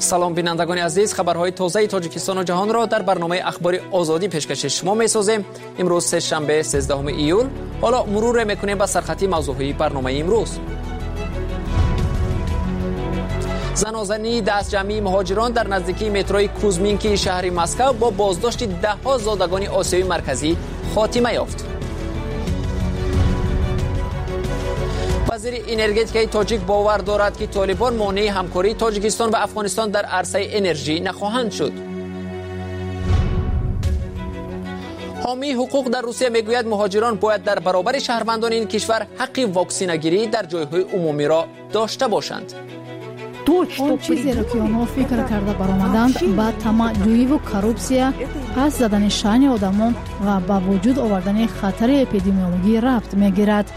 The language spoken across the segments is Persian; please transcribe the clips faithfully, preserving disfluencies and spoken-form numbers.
سلام بینندگان عزیز، خبرهای تازه تاجیکستان و جهان را در برنامه اخبار آزادی پیشکش شما می‌سازیم. امروز سه شنبه سیزدهم ایول. حالا مرور می‌کنیم به سرخطی موضوعی برنامه امروز. زنازنی دست جمعی مهاجران در نزدیکی متروی کوزمینکی شهر مسکو با بازداشت ده‌ها زادگان آسیای مرکزی خاتمه یافت. وزیر انرژی تاجیک باور دارد که طالبان مانع همکاری تاجیکستان و افغانستان در عرصه انرژی نخواهند شد. حامی حقوق در روسیه میگوید مهاجران باید در برابر شهروندان این کشور حق واکسینگیری در جایهای عمومی را داشته باشند. آن چیزی را که آنها فکر کرده برآمدند با تمایلی و کروپسیا، پس زدن شأن آدمان و با وجود آوردن خطر اپیدمیولوژی ربط میگیرد.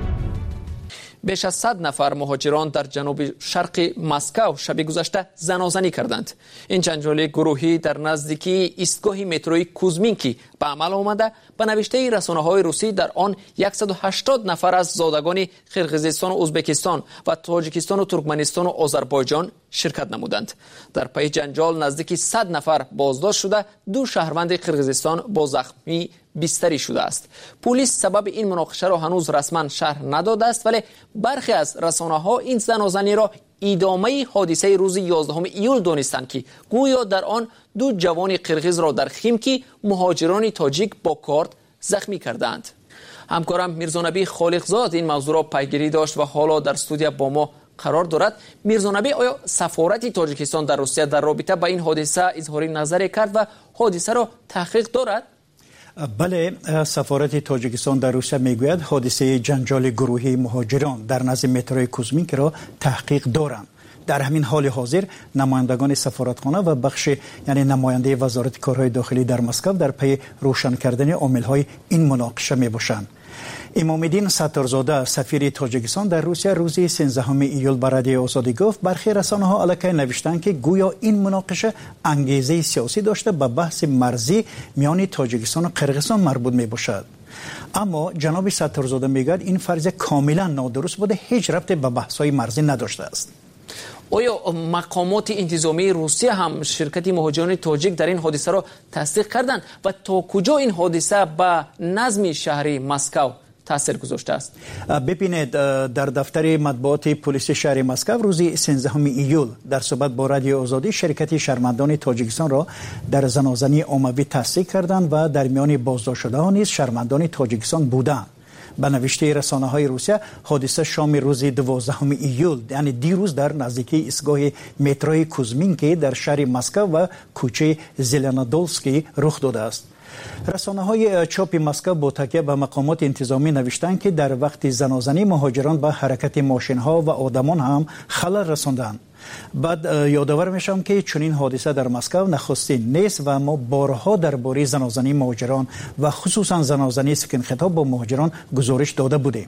بیش از صد نفر مهاجران در جنوب شرق مسکو شب گذشته زنازنی کردند. این جنجال گروهی در نزدیکی ایستگاه متروی کوزمینکی به عمل آمده. به نوشته رسانه‌های روسی در آن صد و هشتاد نفر از زادگان قرقیزستان و ازبکستان و تاجیکستان و ترکمنستان و آذربایجان شرکت نمودند. در پی جنجال نزدیکی صد نفر بازداشت شده، دو شهروند قرقیزستان با زخمی بستری شده است. پلیس سبب این مناقشه را هنوز رسما شرح نداده است، ولی برخی از رسانه‌ها این زنازنی را ادامه حادثه روز یازدهم ایول دانستند که گویا در آن دو جوان قرقیز را در خیمکی مهاجران تاجیک با کارت زخمی کردند. همکارم میرزانبی خالقزاد این موضوع را پیگیری داشت و حالا در استودیو با ما قرار دارد. میرزانبی، آیا سفارت تاجیکستان در روسیه در رابطه با این حادثه اظهار نظری کرد و حادثه را تحقیق دارد؟ بله، سفارت تاجیکستان در روسیه میگوید حادثه جنجال گروهی مهاجران در نزد متروی کوزمینک را تحقیق دارند. در همین حال حاضر نمایندگان سفارتخانه و بخش یعنی نماینده وزارت کارهای داخلی در مسکو در پی روشن کردن عامل‌های این مناقشه میباشند. امام‌الدین ستارزاده سفیر تاجیکستان در روسیه روز سیزدهم ایول به رادیو آزادی گفت برخی رسانه‌ها علیه نوشتند که گویا این مناقشه انگیزه سیاسی داشته به بحث مرزی میان تاجیکستان و قرقیزستان مربوط میباشد. اما جناب ستارزاده میگوید این فرضیه کاملا نادرست بوده، هیچ ربطی به بحث‌های مرزی نداشته است. آیا مقامات انتظامی روسیه هم شرکت مهاجران تاجیک در این حادثه را تصدیق کردند و تا کجا این حادثه به نظم شهری مسکو تاثیر گذاشته است؟ ببینید، در دفتر مطبوعات پلیس شهر مسکو روز سیزدهم ایول در صحبت با رادیو آزادی شرکت شهروندان تاجیکستان را در زنازنی عمومی تصدیق کردند و در میان بازداشت شده‌ها نیز شهروندان تاجیکستان بودند. به نوشته رسانه‌های روسیه حادثه شام روز دوازدهم ایول یعنی دیروز در نزدیکی ایستگاه متروی کوزمینکی در شهر مسکو و کوچه زلنادولسکی رخ داده است. رسانه‌های چاپ مسکو با تکیه به مقامات انتظامی نوشتند که در وقت زنازنی مهاجران به حرکت ماشین‌ها و آدمان هم خلل رساندند. بعد یادآور میشم که چنین حادثه در مسکو نخستین نیست و ما بارها درباره زنازنی مهاجران و خصوصا زنازنی سکن خطاب با مهاجران گزارش داده بودیم.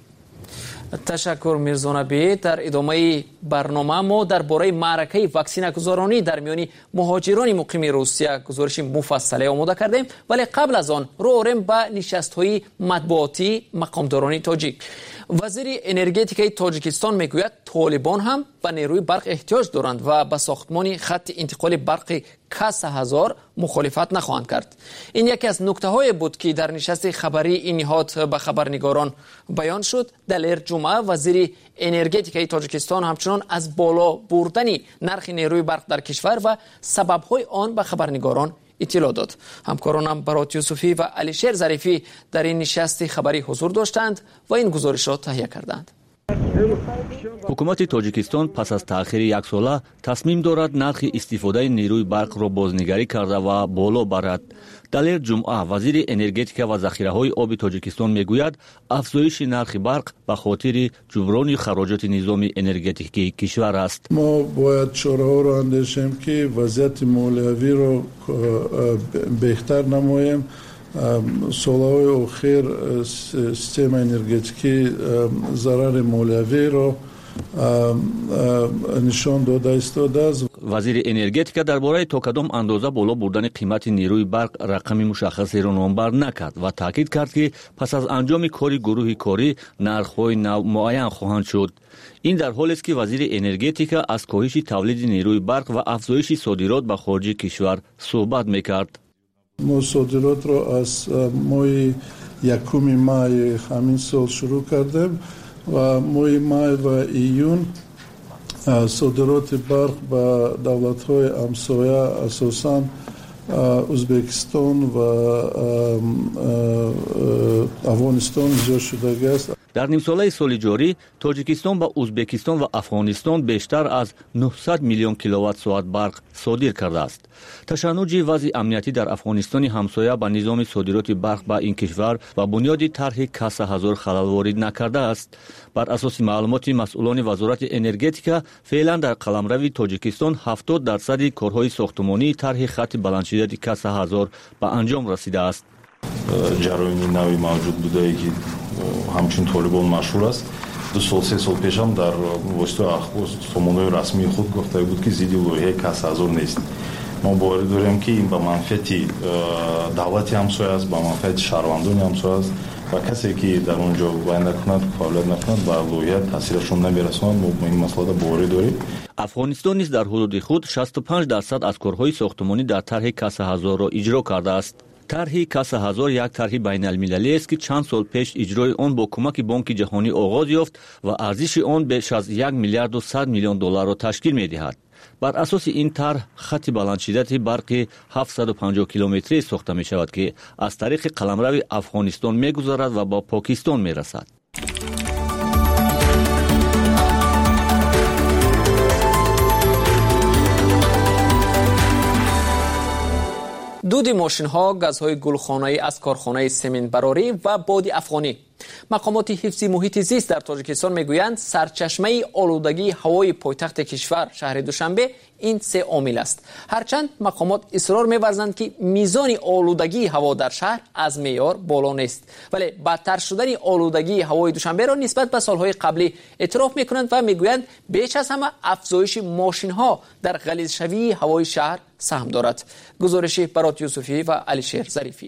تشکر میرزانبی. در ادامه برنامه ما درباره معرکه واکسینه گذارانی در میان مهاجران مقیم روسیه گزارش مفصلی آماده کردیم، ولی قبل از آن رو آوریم به نشست‌های مطبوعاتی مقامداران تاجیک. وزیر انرژی تاجیکستان میگوید طالبان هم به نیروی برق احتیاج دارند و به ساختمان خط انتقال برق کاس هزار مخالفت نخواهند کرد. این یکی از نکته‌های بود که در نشست خبری این نهاد به خبرنگاران بیان شد. دلیر جمعه وزیر انرژی تاجیکستان همچنان از بالا بردن نرخ نیروی برق در کشور و سبب‌های آن به خبرنگاران اطلاع داد. همکارانم برات یوسفی و علیشیر ظریفی در این نشست خبری حضور داشتند و این گزارش را تهیه کردند. حکومت تاجیکستان پس از تأخیر یک ساله تصمیم دارد نرخ استفاده نیروی برق را بازنگری کرده و بالا برد. دلیر جمعه وزیر انرژی و ذخیره‌های آب تاجیکستان میگوید افزایش نرخ برق به خاطر جبران خراجات نظام انرژتیکی کشور است. ما باید چاره‌ها را اندیشیم که وضعیت مالیوی را بهتر نماییم. سالهای اخیر سیستم انرژتیکی ضرر مالیوی را нишон дода истодааст. вазири энергетика дар бораи то кадом андоза боло бурдани қимати нерӯи барқ рақами мушаххасеро номбар накард ва таъкид кард ки пас аз анҷоми кори гурӯҳи корӣ нархҳои нав муайян хоҳанд шуд. ин дар ҳолест ки вазири энергетика аз коҳиши тавлиди нерӯи барқ ва афзоиши содирот ба хориҷи кишвар суҳбат мекард. мо содиротро аз моҳи якуми май ҳамин сол шурӯъ кардем ва моҳи май ва июн содироти барқ ба давлатҳои ҳамсоя асосан ӯзбекистон ва афғонистон иҷро шудагааст. дар нимсолаи соли ҷорӣ тоҷикистон ба ӯзбекистон ва афғонистон бештар аз нӯҳсад миллион киловаттсоат барқ содир кардааст. ташаннуҷи вазъи амнияти дар афғонистони ҳамсоя ба низоми содироти барқ ба ин кишвар ба бунёди тарҳи каса ҳазор халал ворид накардааст. бар асоси маълумоти масъулони вазорати энергетика феълан дар қаламрави тоҷикистон ҳафтод дарсади корҳои сохтмонии тарҳи хатти баландшиддати каса ҳазор ба анҷом расидааст. ҷароими нави мавҷуд будае ки ҳамчун толибон машҳур аст. ду сол се сол пешам дар воситаи ахбор сомонаи расмии худ гуфтае буд ки зидди лоиҳаи касаҳазор нест. мо боварӣ дорем ки ин ба манфиати давлати ҳамсоя аст, ба манфиати шаҳрвандони ҳамсоя аст ва касе ки дар он ҷо вай накунад, фаъолият накунад, ба лоиҳа таъсирашон намерасонад. мо ба ин масъалада боварӣ дорем. афғонистон низ дар ҳудуди худ шасту панҷ дарсад аз корҳои сохтмонӣ дар тарҳи касаҳазорро иҷро кардааст. тарҳи каса ҳазор як тарҳи байналмилалиест ки чанд сол пеш иҷрои он бо кӯмаки Бонки ҷаҳонӣ оғоз ёфт ва арзиши он беш аз як миллиарду сад миллион долларро ташкил медиҳад. бар асоси ин тарҳ хатти баландшиддати барқи ҳафтсаду панҷоҳ километрӣ сохта мешавад ки аз тариқи қаламрави Афғонистон мегузарад ва ба Покистон мерасад. дуди мошинҳо, газҳои гулхонаӣ аз корхонаи сементбарорӣ ва боди афғонӣ. мақомоти ҳифзи муҳити зист дар тоҷикистон мегӯянд сарчашмаи олудагии ҳавои пойтахти кишвар шаҳри Душанбе ин се омил аст. ҳарчанд мақомот исрор меварзанд ки мизони олудагии ҳаво дар шаҳр аз меъёр боло нест, вале бадтар шудани олудагии ҳавои Душанберо нисбат ба солҳои қаблӣ эътироф мекунанд ва мегӯянд беш аз ҳама афзоиши мошинҳо дар ғализшавии ҳавои шаҳр саҳм дорад. гузориши Барот Юсуфӣ ва Алишер Зарифӣ.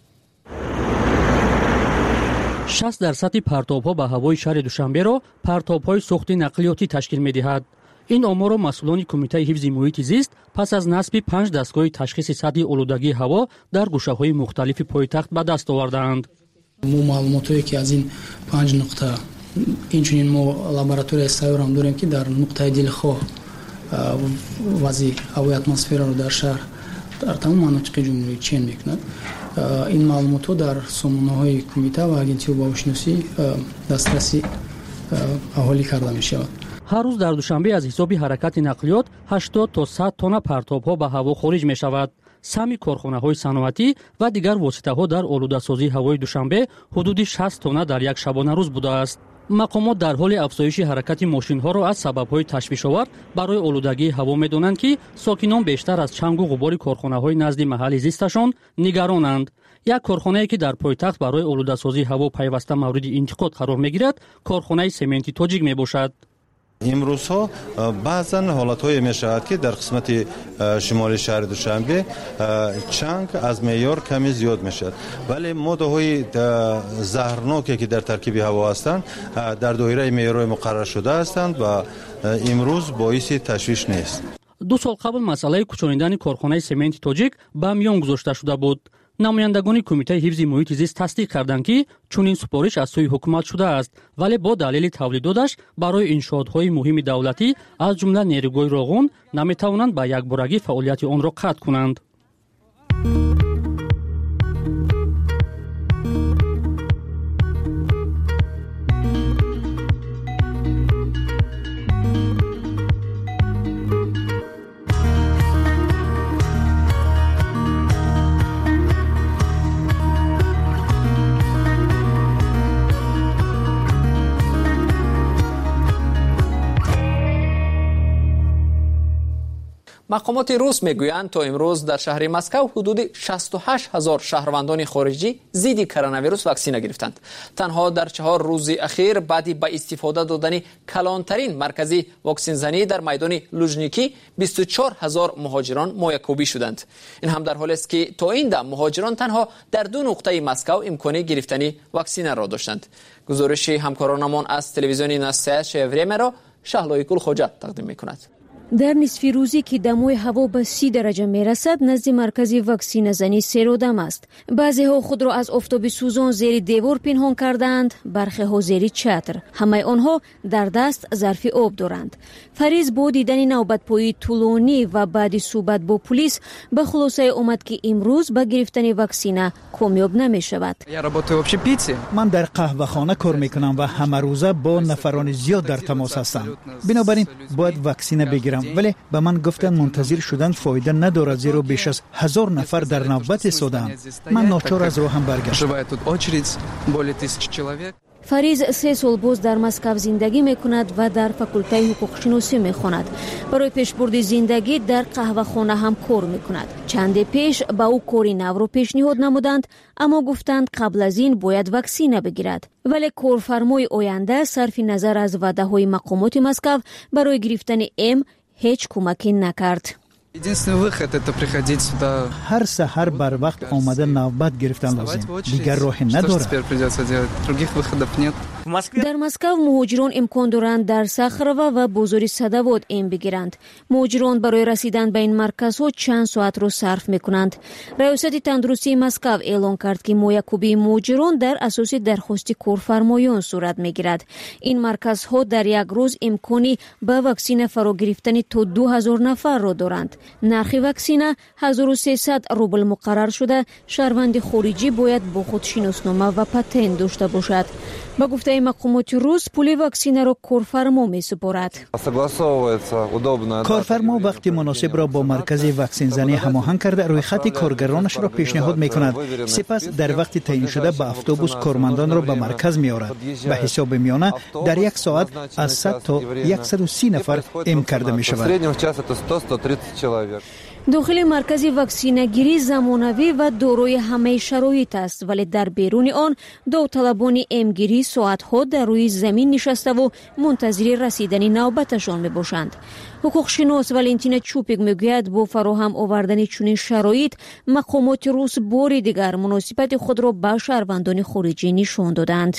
шаст дарсади партобҳо ба ҳавои шаҳри Душанберо партобҳои сохти нақлиётӣ ташкил медиҳад. ин оморро масъулони кумитаи ҳифзи муҳити зист пас аз насби панҷ дастгоҳи ташхиси сатҳи олудагии ҳаво дар гӯшаҳои мухталифи пойтахт ба даст овардаанд. мо маълумотое ки аз ин панҷ нуқта инчунин мо лабораторияи сайёрам дорем ки дар нуқтаи дилхоҳ вазъи ҳавои атмосфераро дар шаҳр дар тамоми манотиқи ҷумҳурӣ чен мекунад. ин маълумотҳо дар сомонаҳои кумита ва агентии обовошиносӣ дастраси аҳолӣ карда мешавад. ҳар рӯз дар Душанбе аз ҳисоби ҳаракати нақлиёт ҳаштод то сад тонна партобҳо ба ҳаво хориҷ мешавад. сами корхонаҳои саноатӣ ва дигар воситаҳо дар олудасозии ҳавои Душанбе ҳудуди шаст тонна дар як шабонарӯз будааст. мақомот дар ҳоли афзоиши ҳаракати мошинҳоро аз сабабҳои ташвишовар барои олудагии ҳаво медонанд ки сокинон бештар аз чангу ғубори корхонаҳои назди маҳалли зисташон нигаронанд. як корхонае ки дар пойтахт барои олудасозии ҳаво пайваста мавриди интиқод қарор мегирад, корхонаи сементи тоҷик мебошад. имрӯзҳо баъзан ҳолатҳое мешавад ки дар қисмати шимоли шаҳри Душанбе чанг аз меъёр каме зиёд мешавад, вале моддаҳои заҳрноке ки дар таркиби ҳаво ҳастанд дар доираи меъёрҳои муқаррар шуда ҳастанд ва имрӯз боиси ташвиш нест. ду сол қабл масъалаи кӯчонидани корхонаи сементи тоҷик ба миён гузошта шуда буд. намояндагони кумитаи ҳифзи муҳити зист тасдиқ карданд ки чунин супориш аз сӯи ҳукумат шудааст, вале бо далели тавлидодаш барои иншоотҳои муҳими давлатӣ аз ҷумла нерӯгоҳи Роғун наметавонанд ба якборагӣ фаъолияти онро қатъ кунанд. مقامات روس میگویند تا امروز در شهر مسکو حدود شصت و هشت هزار شهروندان خارجی ضد کرونا ویروس واکسینه گرفتند. تنها در چهار روز اخیر بعد با استفاده دادن کلانترین مرکزی واکسین زنی در میدان لوژنیکی بیست و چهار هزار مهاجران مایکوبی شدند. این هم در حالی است که تا این دم مهاجران تنها در دو نقطه مسکو امکان گرفتن واکسینه را داشتند. گزارش همکارانمان از تلویزیون ناسیا شهریه را شهلای گل خوجه تقدیم می‌کند. در نصف روزی که دمای هوا به سی درجه میرسد نزد مرکز واکسینه زنی سیرودم است. بعضی ها خود را از آفتاب سوزان زیر دیوار پنهان کردند، برخی ها زیر چتر. همه آنها در دست ظرف آب دارند. فریض با دیدن نوبت پایی طولانی و بعد صحبت با پلیس به خلاصه آمد که امروز به گرفتن واکسینه کامیاب نمی شود. من در قهوه خانه کار میکنم و همه روزه با نفران زیاد در تماس هستم. بنابراین باید واکسینه بگیرم. ولی به من گفتن منتظر شدن فایده ندارد زیرا بیش از هزار نفر در نوبت ایستادند. من ناچار از راهم برگشتم. فریض سه سال باز در مسکو زندگی میکند و در فاکولته حقوق شناسی میخواند. برای پیشبرد زندگی در قهوه خانه هم کار میکند. چند پیش با او کاری نو را پیشنهاد نمودند، اما گفتند قبل از این باید واکسینه بگیرد. ولی کارفرمای آینده صرف نظر از وعده های مقامات مسکو برای گرفتن ام هیچ کمکی نکرد. هر سحر بر وقت آمده نوبت گرفتن لازم. دیگر راه ندارد. در مسکو مهاجران امکان دارند در صخره و بازار صدوات ام بگیرند. مهاجران برای رسیدن به این مرکزها چند ساعت را صرف میکنند. ریاست تندرستی مسکو اعلام کرد که مایکوبی مهاجران در اساس درخواست کارفرمایان صورت میگیرد. این مرکزها در یک روز امکانی به واکسینه فرا گرفتن تا دو هزار نفر را دارند. نرخ واکسینه هزار و سیصد روبل مقرر شده. شهروند خارجی باید با خود شناسنامه و پتنت داشته باشد. با گفته مقامات روس پول واکسینه را کارفرما می‌سپارد. کارفرما وقتی مناسب را با مرکز واکسین زنی هماهنگ کرده روی خط کارگرانش را پیشنهاد می‌کند. سپس در وقت تعیین شده با اتوبوس کارمندان را به مرکز می‌آورد. به حساب میانه در یک ساعت از صد تا صد و سی نفر ام کرده می‌شود. داخل مرکز واکسینه گیری زمانوی و دارای همه شرایط است، ولی در بیرون آن داوطلبان امگیری ساعت‌ها در روی زمین نشسته و منتظر رسیدن نوبتشان میباشند. حقوق شناس والنتینا چوپیک میگوید با فراهم آوردن چنین شرایط مقامات روس بار دیگر مناسبت خود را به شهروندان خارجی نشان دادند.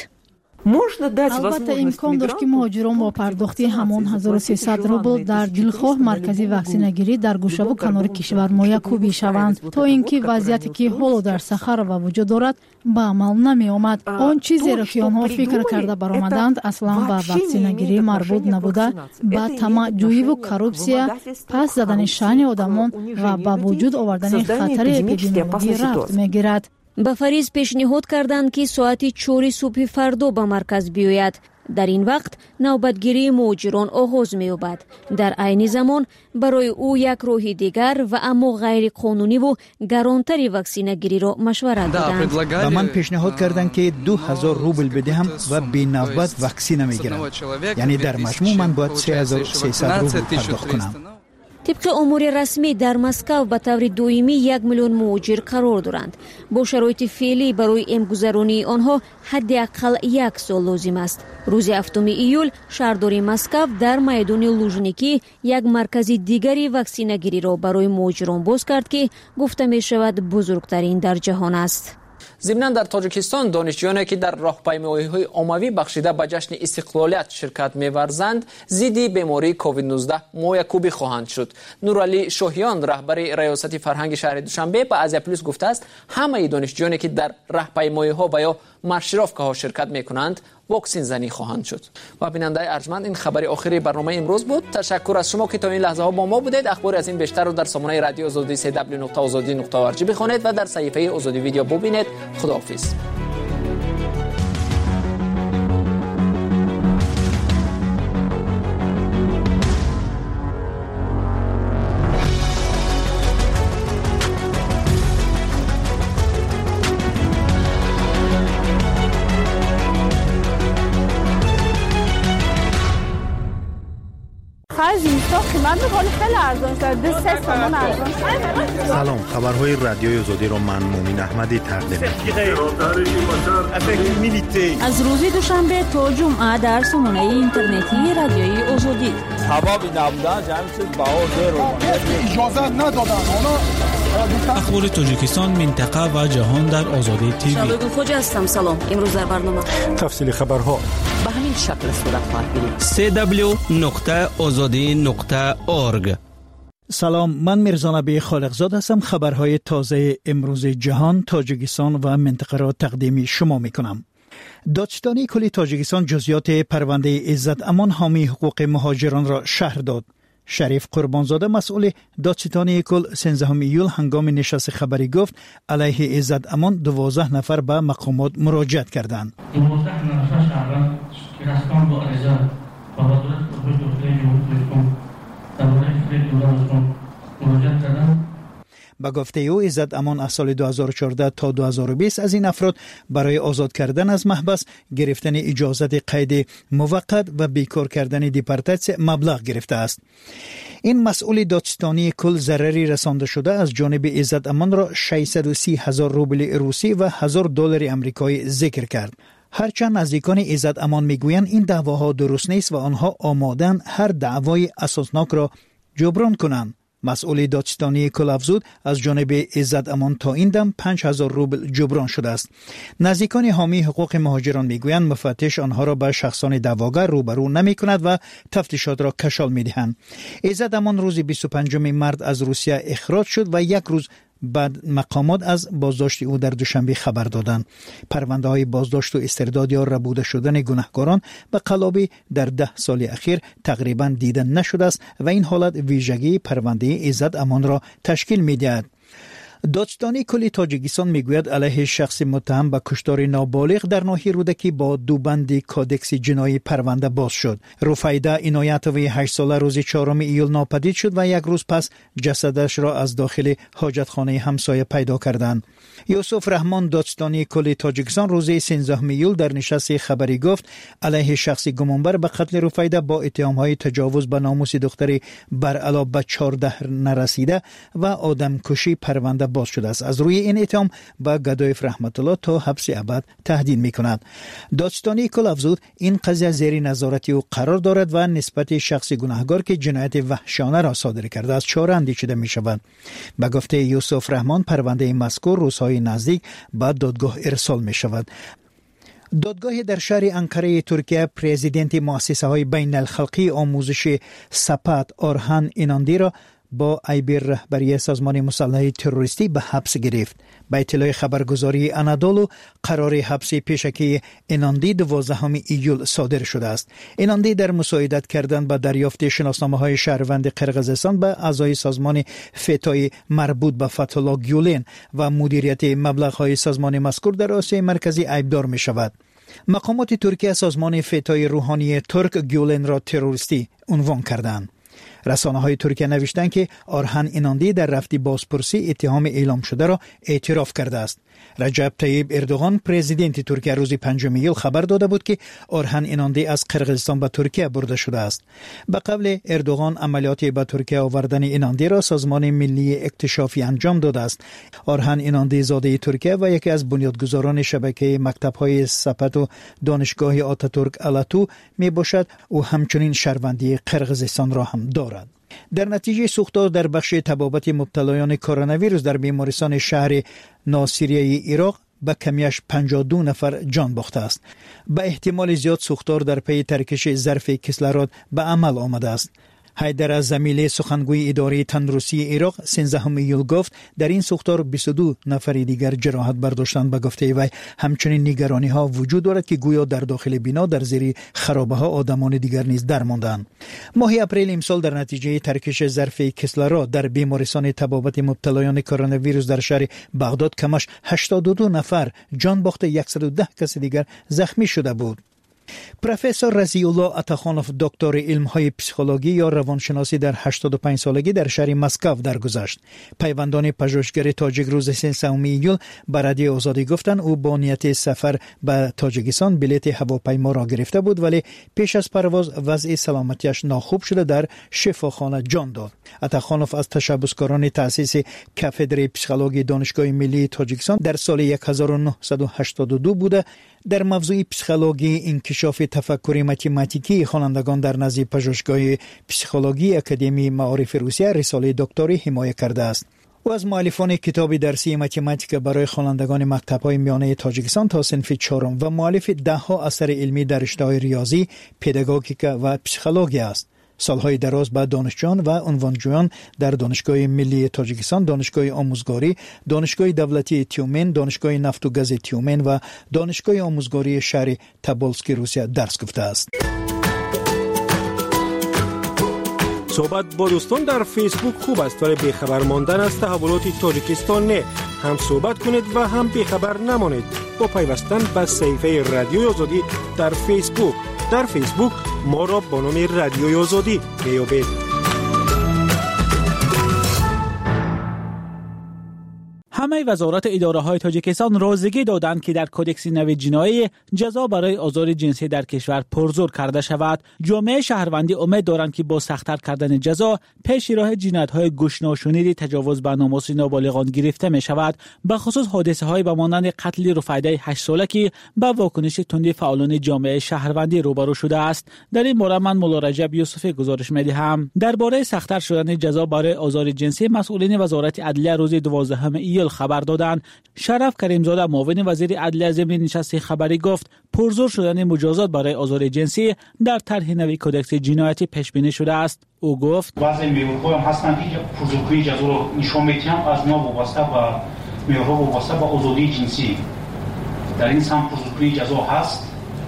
البته امکان داشت که مهاجران با پرداختی همان هزار و سیصد روبل در دلخواه مرکزی واکسینه‌گیری در گوشه و کنار کشور مایکوبی شوند تا اینکه وضعیتی که حالا در صخره و وجود دارد به عمل نمی آمد. آن چیزی را که آنها فکر کرده برآمدند اصلا به واکسینه‌گیری مربوط نبوده، به طمع جویی و کورپسیا، پس زدن شأن آدمان و به وجود آوردن خطر اپیدمیولوژی ربط می‌گیرد. به فریض پیشنهاد کردند که ساعت چهار صبح فردا به مرکز بیاید. در این وقت نوبتگیری مهاجران آغاز می‌یابد. در عین زمان برای او یک راه دیگر و اما غیر قانونی و گرانتری واکسینه گیری را مشورت دادند. و من پیشنهاد کردند که دو هزار روبل بدهم و بی نوبت واکسینه میگیرم. یعنی در مجموع من باید سه هزار و سیصد روبل پرداخت کنم. طبق امور رسمی در مسکو به طور دائمی یک میلیون مهاجر قرار دارند. با شرایط فعلی برای امگذرانی آنها حداقل یک سال لازم است. روز هفتم ایول شهرداری مسکو در میدان لوژنیکی یک مرکز دیگری واکسینه گیری را برای مهاجران باز کرد که گفته می شود بزرگترین در جهان است. ضمناً در تاجیکستان دانشجویانی که در راهپیمایی‌های عمومی بخشیده به جشن استقلالیت شرکت می‌ورزند ضد بیماری کووید نوزده مایکوبی خواهند شد. نورعلی شاهیان رهبر ریاست فرهنگ شهر دوشنبه به آزیا پلاس گفته است همه دانشجویانی که در راهپیمایی‌ها و یا مارشروفکاها شرکت می‌کنند واکسین زنی خواهند شد. و بیننده ارجمند این خبر آخری برنامه امروز بود. تشکر از شما که تا این لحظه ها با ما بودید. اخبار از این بیشتر رو در سامانه رادیو آزادی سه دبلیو نقطه آزادی نقطه او آر جی بخوانید و در صفحه آزادی ویدیو ببینید. خداحافظ. آخر زیستا قیمت میکنه خیلی ارزان شده سه تومن ارزان شده. سلام، خبرهای رادیوی آزادی رو من مومین احمدی تقدیم می‌کنم. از روز دوشنبه تا جمعه در سامانه اینترنتی رادیوی آزادی. هوا نبودن جمعی چیز باور رو اجازه ندادن. اخبار تاجیکستان، منطقه و جهان در آزادی تیوی. شبگون خوج هستم. سلام. امروز در برنامه تفصیل خبرها به همین شکل صورت خواهد گرفت. سه دبلیو نقطه آزادی نقطه اورگ. سلام، من میرزا نبی خالقزاد هستم. خبرهای تازه امروز جهان، تاجیکستان و منطقه را تقدیم شما میکنم. دادستانی کل تاجیکستان جزئیات پرونده عزت امان حامی حقوق مهاجران را شرح داد. شریف قربانزاده مسئول دادستانی کل سیزدهم ایول هنگام نشست خبری گفت علیه عزت امان دوازده نفر به مقامات مراجعت کردند. دوازده نفر شهروند که رسما با عریضه و با دولت خودروی داخلی جمهوری درباره فرید دولتشون مراجعت کردند. با گفته او عزت امان از سال دو هزار و چهارده تا دو هزار و بیست از این افراد برای آزاد کردن از محبس، گرفتن اجازت قید موقت و بیکار کردن دیپارتاسیون مبلغ گرفته است. این مسئول دادستانی کل ضرری رسانده شده از جانب عزت امان را ششصد و سی هزار روبل روسی و هزار دلار آمریکایی ذکر کرد. هرچند نزدیکان عزت امان میگویند این دعواها درست نیست و آنها آمادن هر دعوای اساسناک را جبران کنند. مسئول دادستانی کل افزود از جانب عزت امان تا این دم پنج هزار روبل جبران شده است. نزدیکان حامی حقوق مهاجران میگویند مفتش آنها را به شخصان دعواگر روبرو نمی کند و تفتیشات را کشال می دهند. عزت امان روز بیست و پنجم مارس از روسیه اخراج شد و یک روز بعد مقامات از بازداشت او در دوشنبه خبر دادند. پرونده های بازداشت و استرداد یا ربوده شدن گناهکاران به قلابی در ده سال اخیر تقریبا دیده نشده است و این حالت ویژگی پرونده عزت امان را تشکیل می دهد. دادستانی کل تاجیکستان میگوید علیه شخص متهم به کشتار نابالغ در ناحیه رودکی با دو بند کادکس جنایی پرونده باز شد. رفیده عنایتوی هشت ساله روز چهارم ایول ناپدید شد و یک روز پس جسدش را از داخل حاجتخانه همسایه پیدا کردند. یوسف رحمان دادستانی کل تاجیکستان روز سیزدهم ایول در نشست خبری گفت علیه شخص گمانبر به قتل رفیده با اتهام‌های تجاوز به ناموس دختری بر علاوه به چهارده نرسیده و آدمکشی پرونده باز شده است. از روی این اتهام با گدایف رحمت الله تا حبس ابد تهدید می‌کند. دادستانی کل افزود این قضیه زیر نظارت او قرار دارد و نسبت شخص گناهکار که جنایت وحشیانه را صادر کرده است چاره اندیشیده می‌شود. به گفته یوسف رحمان پرونده مذکور روزهای نزدیک به دادگاه ارسال می‌شود. دادگاه در شهر انقره ترکیه پرزیدنت مؤسسه های بین الخلقی آموزش سپات آرهان ایناندی را با ایبر رهبری سازمان مسلح تروریستی به حبس گرفت. به اطلاع خبرگزاری انادولو قرار حبس پیشکی ایناندی دوازدهم ایول صادر شده است. ایناندی در مساعدت کردن به دریافت شناسنامه‌های شهروند قرقیزستان به اعضای سازمان فتای مربوط به فتح‌الله گیولن و مدیریت مبلغ‌های سازمان مذکور در آسیای مرکزی ایبدار می شود. مقامات ترکیه سازمان فتای روحانی ترک گیولن را تروریستی عنوان کردند. رسانه های ترکیه نوشتند که آرهان ایناندی در رفتی بازپرسی اتهام اعلام شده را اعتراف کرده است. رجب طیب اردوغان پرزیدنت ترکیه روز پنجم ایول خبر داده بود که آرهان ایناندی از قرقیزستان به ترکیه برده شده است. به قبل اردوغان عملیات به ترکیه آوردن ایناندی را سازمان ملی اکتشافی انجام داده است. آرهان ایناندی زاده ترکیه و یکی از بنیادگذاران شبکه مکتب‌های سپت و دانشگاه آتاتورک آلاتو می باشد و همچنین شهروندی قرقیزستان را هم دارد. در نتیجه سوختار در بخش طبابت مبتلایان کرونا ویروس در بیمارستان شهر ناصریه عراق به کمیش پنجاه و دو نفر جان باخته است. به احتمال زیاد سوختار در پی ترکش ظرف کسلرات به عمل آمده است. حیدر زمیلی سخنگوی اداره تندرستی عراق سیزدهم ایول گفت در این سوختار بیست و دو نفر دیگر جراحت برداشتند. به گفته وی همچنین نگرانی ها وجود دارد که گویا در داخل بنا در زیر خرابه ها آدمان دیگر نیز درماندند. ماه اپریل امسال در نتیجه ترکش ظرف کسلرات در بیمارستان طبابت مبتلایان کرونا ویروس در شهر بغداد کمش هشتاد و دو نفر جان باخته، صد و ده کس دیگر زخمی شده بود. پروفسور رضی‌الله عطاخانوف دکتر علم‌های پسیکولوژی یا روانشناسی در هشتاد و پنج سالگی در شهر مسکو درگذشت. پیوندان پژوهشگر تاجیک روز سیزدهم ایول به رادیو آزادی گفتند او با نیت سفر به تاجیکستان بلیط هواپیما را گرفته بود، ولی پیش از پرواز وضع سلامتیش ناخوب شده در شفاخانه جان داد. عطاخانوف از تشبثکاران تأسیس کاتدر پسیکولوژی دانشگاه ملی تاجیکستان در سال هزار و نهصد و هشتاد و دو بوده. در موضوع پسیکولوژی انکشاف تفکر متماتیکی خوانندگان در نزد پژوهشگاه پسیکولوژی اکادمی معارف روسیه رساله دکتری حمایت کرده است. او از مؤلفان کتاب درسی متماتیک برای خوانندگان مکتب‌های میانه تاجیکستان تا صنف چهارم و مؤلف ده‌ها اثر علمی در رشته‌های ریاضی، پداگوژیک و پسیکولوژی است. سالهای دراز بعد دانشجویان و عنوانجویان در دانشگاه ملی تاجیکستان، دانشگاه آموزگاری، دانشگاه دولتی تیومن، دانشگاه نفت و گاز تیومن و دانشگاه آموزگاری شهر تبولسک روسیه درس گفته است. صحبت با دوستان در فیسبوک خوب است، ولی بیخبر ماندن از تحولات تاجیکستان نه. هم صحبت کنید و هم بیخبر نمانید با پیوستن به صفحه رادیوی آزادی در فیسبوک. در فیسبوک ما را با نام رادیوی آزادی بیابید. همه وزارت اداره های تاجیکستان رازیگی دادند که در کدکس نو جنایی جزا برای آزار جنسی در کشور پرزور کرده شود. جامعه شهروندی امید دارند که با سخت‌تر کردن جزا پیش راه جنایت‌های گوش‌ناشنید تجاوز به ناموس نابالغان گرفته می شود، به خصوص حادثه‌های به مانند قتل رفیده هشت ساله که با واکنش تند فعالان جامعه شهروندی روبرو شده است. در این باره من مولا رجب یوسفی گزارش می‌دهم. درباره سخت‌تر شدن جزا برای آزار جنسی مسئولین وزارت عدلیه روز دوازدهم ایول خبر دادند. شرف کریمزاده معاون وزیر عدلیه ضمن نشست خبری گفت پرزور شدن مجازات برای آزار جنسی در طرح نوی کدکس جنایتی پیش بینی شده است. او گفت بعضی میورها هم هستند که پرزورگویی جزا رو نشان میدهند از نوع وابسته به میورها وابسته به آزادی جنسی. در این سم پرزورگویی جزا هست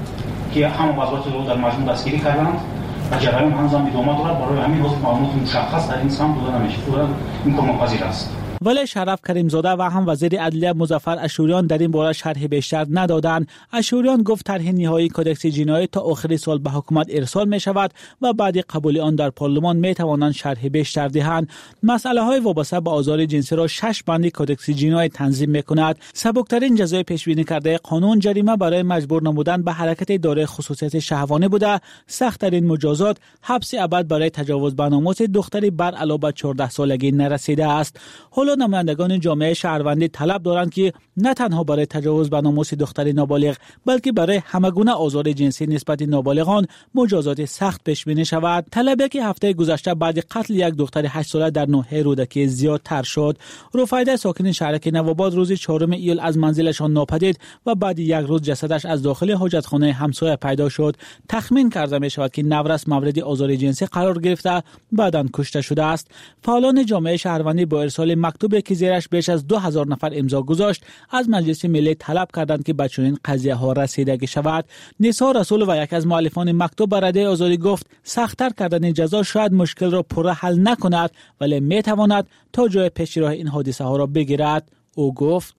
که همه وزارت رو در مجموع دستگیری کردند و جریان هنوز ادامه دارد. برای همین حاضر معلومات مشخص در این سم داده نمیشه. این کامل‌پذیر است. ولی شرف کریمزاده و هم وزیر عدلیه مظفر اشوریان در این باره شرح بیشتر ندادند. اشوریان گفت طرح نهایی کدکس جنایی تا آخر سال به حکومت ارسال می شود و بعد قبول آن در پارلمان می توانند شرح بیشتر دهند. مسئله های وابسته به آزار جنسی را شش بند کدکس جنایی تنظیم می کند. سبکترین جزای پیش بینی کرده قانون جریمه برای مجبور نمودن به حرکت دارای خصوصیت شهوانی بوده. سخت‌ترین مجازات حبس ابد برای تجاوز به ناموس دختری بر علاوه بر چهارده سالگی نرسیده است. حالا نمایندگان جامعه شهروندی طلب دارند که نه تنها برای تجاوز به ناموس دختر نابالغ بلکه برای همگونه آزار جنسی نسبت نابالغان مجازات سخت پیش بینی شود. طلبی که هفته گذشته بعد قتل یک دختر هشت ساله در ناحیه رودکی زیادتر شد. رفیده ساکن شهرک نوآباد روز چهارم ایول از منزلشان ناپدید و بعد یک روز جسدش از داخل حاجتخانه همسایه پیدا شد. تخمین کرده می شود که نورس مورد آزار جنسی قرار گرفته بعداً کشته شده است. فعالان جامعه شهروندی با ارسال مکتوبی که زیرش بیش از دو هزار نفر امضا گذاشت از مجلس ملی طلب کردند که به چنین قضیه ها رسیدگی شود. نثار رسول و یک از مؤلفان مکتوب به رادیوی آزادی گفت سخت‌تر کردن جزا شاید مشکل را پوره حل نکند ولی می تواند تا جای پیش راه این حادثه ها را بگیرد. او گفت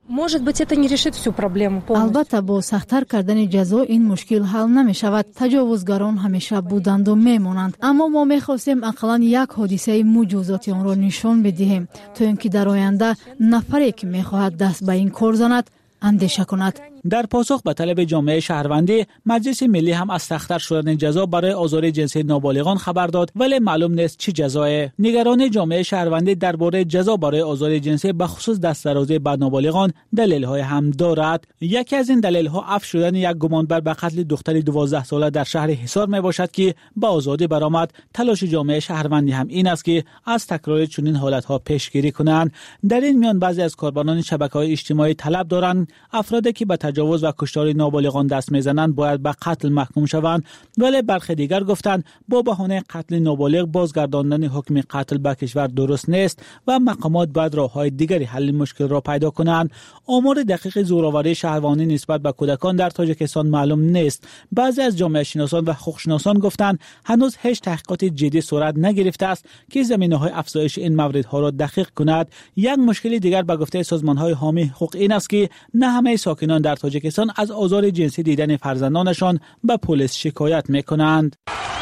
البته با سخت‌تر کردن جزا این مشکل حل نمی شود. تجاوزگران همیشه بودند و میمانند، اما ما میخواستیم اقلاً یک حادثه مجازاتی آن را نشان بدهیم تا اینکه در آینده نفری که میخواهد دست به این کار زند اندیشه کند. در پاسخ به طلب جامعه شهروندی مجلس ملی هم از سخت‌تر شدن جزا برای آزار جنسی نابالغان خبر داد ولی معلوم نیست چه جزایی. نگران جامعه شهروندی درباره جزا برای آزار جنسی به خصوص دست‌درازی به نابالغان دلایل هم دارد. یکی از این دلایل‌ها عفو شدن یک گمانبر به قتل دختر دوازده ساله در شهر حصار می باشد که با آزادی برآمد. تلاش جامعه شهروندی هم این است که از تکرار چنین حالت‌ها پیشگیری کنند. در این میان بعضی از کاربران شبکه‌های اجتماعی طلب دارند افرادی که به تجاوز و کشتار نابالغان دست میزنند باید به قتل محکوم شوند، ولی برخی دیگر گفتند با بهانه قتل نابالغ بازگرداندن حکم قتل به کشور درست نیست و مقامات باید راههای دیگری حل مشکل را پیدا کنند. آمار دقیق زورآوری شهروانی نسبت به کودکان در تاجیکستان معلوم نیست. بعضی از جامعه شناسان و حقوق شناسان گفتند هنوز هیچ تحقیقات جدی صورت نگرفته است که زمینه‌های افزایش این موردها را دقیق کند. یک مشکل دیگر به گفته سازمان‌های حامی حقوق این است که نه همه ساکنان در تاجیکستان از آزار جنسی دیدن فرزندانشان به پلیس شکایت میکنند.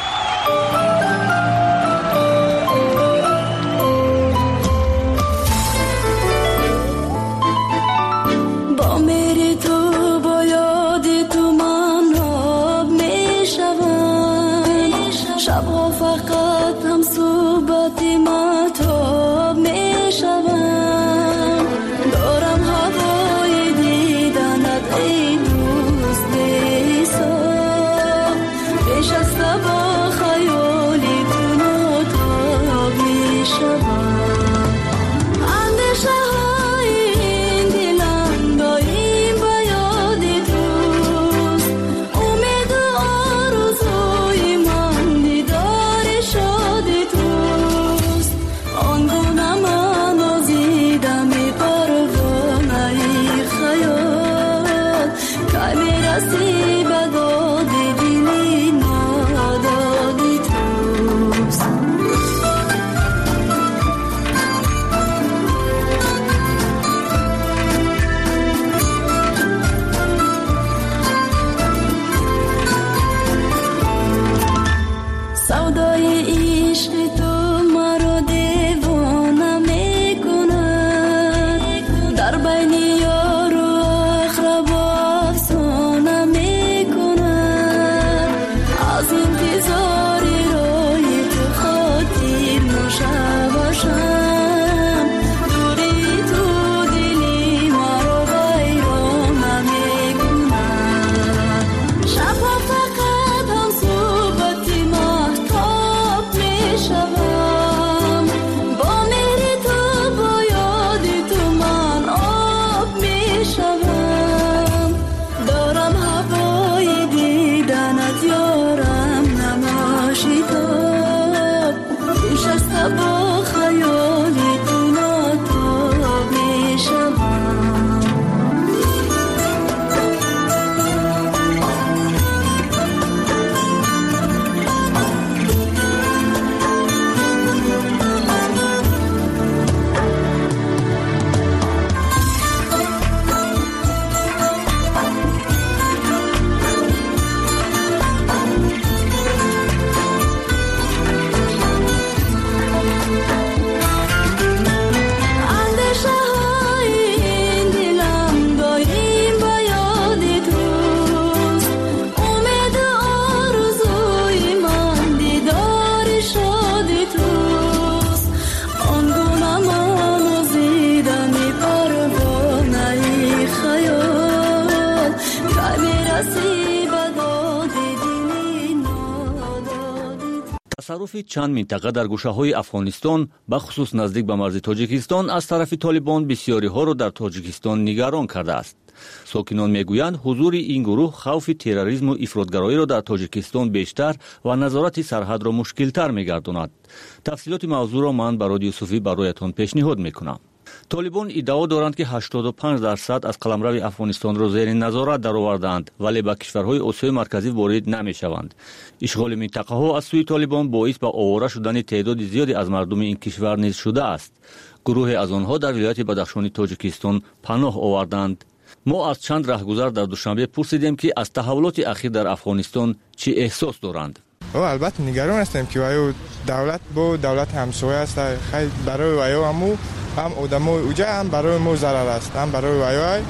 تصرف چند منطقه در گوشه‌های افغانستان بخصوص نزدیک به مرز تاجیکستان از طرف طالبان بسیاری ها را در تاجیکستان نگران کرده است. ساکنان میگویند حضور این گروه خوف تروریسم و افراطگرایی را در تاجیکستان بیشتر و نظارت سرحد را مشکل‌تر می‌گرداند. تفصیلات موضوع را من برای یوسفی برایتان پیشنهاد می‌کنم. طالبان ادعا دارند که هشتاد و پنج درصد از قلمرو افغانستان را زیر نظارت درآوردند ولی به کشورهای آسیای مرکزی وارد نمی‌شوند. اشغال منطقه‌ها از سوی طالبان باعث به آواره شدن تعداد زیادی از مردم این کشور نیز شده است. گروه از آنها در ولایت بدخشان تاجیکستان پناه آوردند. ما از چند رهگذر در دوشنبه پرسیدیم که از تحولات اخیر در افغانستان چه احساس دارند. او البته نگران هستیم که وایو دولت با دولت همسایه است، خیلی برای وایو همو هم آدمای اوجا هم برای ما ضرر است، هم برای وایو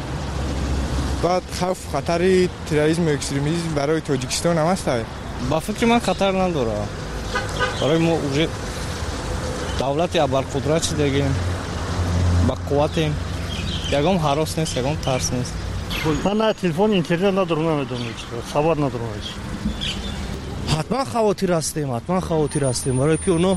بعد خوف خطر تروریسم و اکستریمیسم برای تاجیکستان هم است. با فکر من خطر نداره. برای ما اوجا دولت ابرقدرت دیگه با قوتیم، یکم هراس نیست، یکم ترس نیست. من نه تلفن اینترنت ندارم، نمیدونم چی خبر ندارم. حتما خواطر هستیم، حتما خواطر هستیم برای که اونا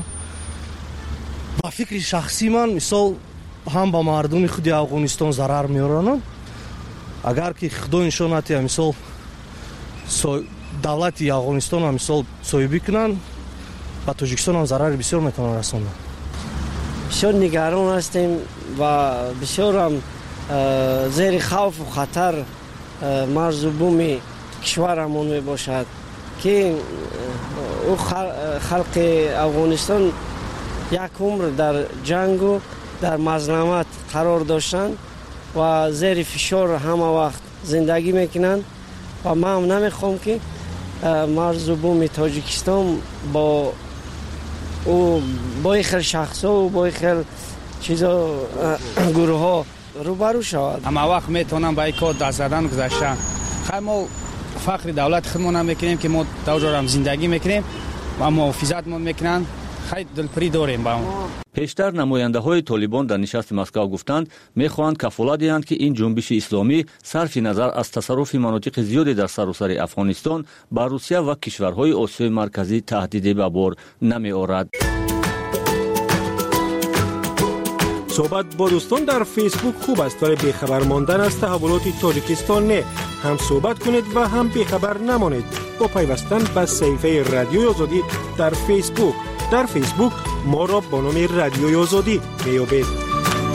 با فکر شخصی من مثال هم با مردم خود افغانستان ضرر میارن. اگر که خدا انشاناتی مثال دولت افغانستان هم مثال صایبی کنن با تاجیکستان هم ضرر بسیار میتونن رسوندن. بسیار نگران هستیم و بسیار هم زیر خوف و خطر مرز و بوم کشورمون می باشد که او خلق افغانستان یک عمر در جنگ و در مظلمت قرار داشتند و زیر فشار همه وقت زندگی میکنند و ما هم نمیخوام که مرز و بوم تاجیکستان با او با خیلی شخصا و با خیلی چیزا گروه ها روبرو شود. اما وقت میتونم با این کار دست زدن گذاشتن. خیلی ما فخر دولت خودمون هم میکنیم که ما دوجار هم زندگی میکنیم و محافظتمون میکنن. خیلی دلپری داریم با اون. پیشتر نماینده‌های طالبان در نشست مسکو گفتند می‌خواهند کفالت دهند که این جنبش اسلامی صرف نظر از تصرف مناطق زیادی در سراسر افغانستان بر روسیه و کشورهای آسیای مرکزی تهدیدی به بار نمی‌آورد. صحبت با دوستان در فیسبوک خوب است ولی بیخبر ماندن از تحولات تاجیکستان نه. هم صحبت کنید و هم بیخبر نمانید با پیوستن به صفحه رادیوی آزادی در فیسبوک. در فیسبوک ما را با نام رادیوی آزادی میابید.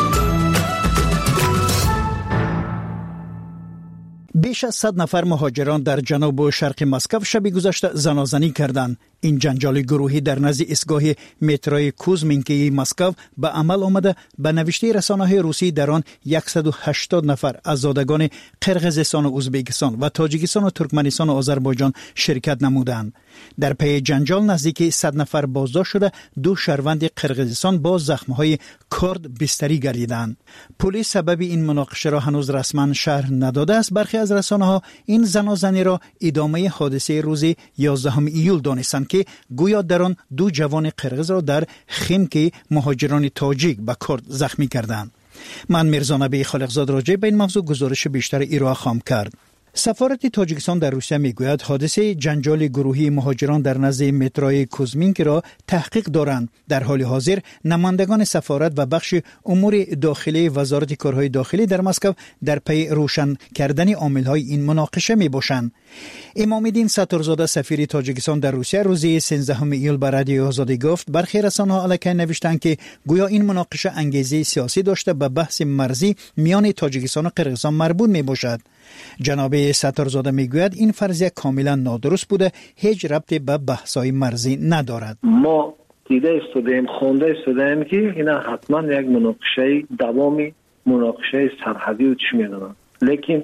بیش از صد نفر مهاجران در جنوب و شرق مسکو شب گذشته زنازنی کردند. این جنجال گروهی در نزد ایستگاه متروی کوزمینکی مسکو به عمل آمده. به نوشته رسانه‌های روسی در آن صد و هشتاد نفر از زادگان قرقیزستان و ازبکستان و تاجیکستان و ترکمنستان و آذربایجان شرکت نمودند. در پی جنجال نزدیک صد نفر بازداشت شده. دو شهروند قرقیزستان با زخم‌های کارد بستری گردیدند. پلیس سبب این مناقشه را هنوز رسما شرح نداده است. برخی از رسانه‌ها این زنازنی را ادامه حادثه روز یازدهم ایول دانستند که گویا در آن دو جوان قرقیز را در خیمک مهاجران تاجیک به کارد زخمی کردند. من میرزا نبی خالقزاد راجع به این موضوع گزارش بیشتر ارائه خواهم کرد. سفارت تاجیکستان در روسیه میگوید حادثه جنجال گروهی مهاجران در نزد متروی کوزمینک را تحقیق دارند. در حال حاضر نمایندگان سفارت و بخش امور داخلی وزارت کارهای داخلی در مسکو در پی روشن کردن عامل‌های این مناقشه میباشند. امام‌الدین ستارزاده سفیر تاجیکستان در روسیه روز سیزدهم ایول به رادیو آزادی گفت برخی رسانه‌ها علیه نوشتند که گویا این مناقشه انگیزه سیاسی داشته به بحث مرزی میان تاجیکستان و قرقیزستان مربوط میباشد. جناب ستارزاده میگوید این فرضیه کاملا نادرست بوده، هیچ ربطی به بحث‌های مرزی ندارد. ما دیده استودیم خونده استودیم که اینا حتما یک مناقشه دوامی مناقشه سرحدی و چی میدونن، لیکن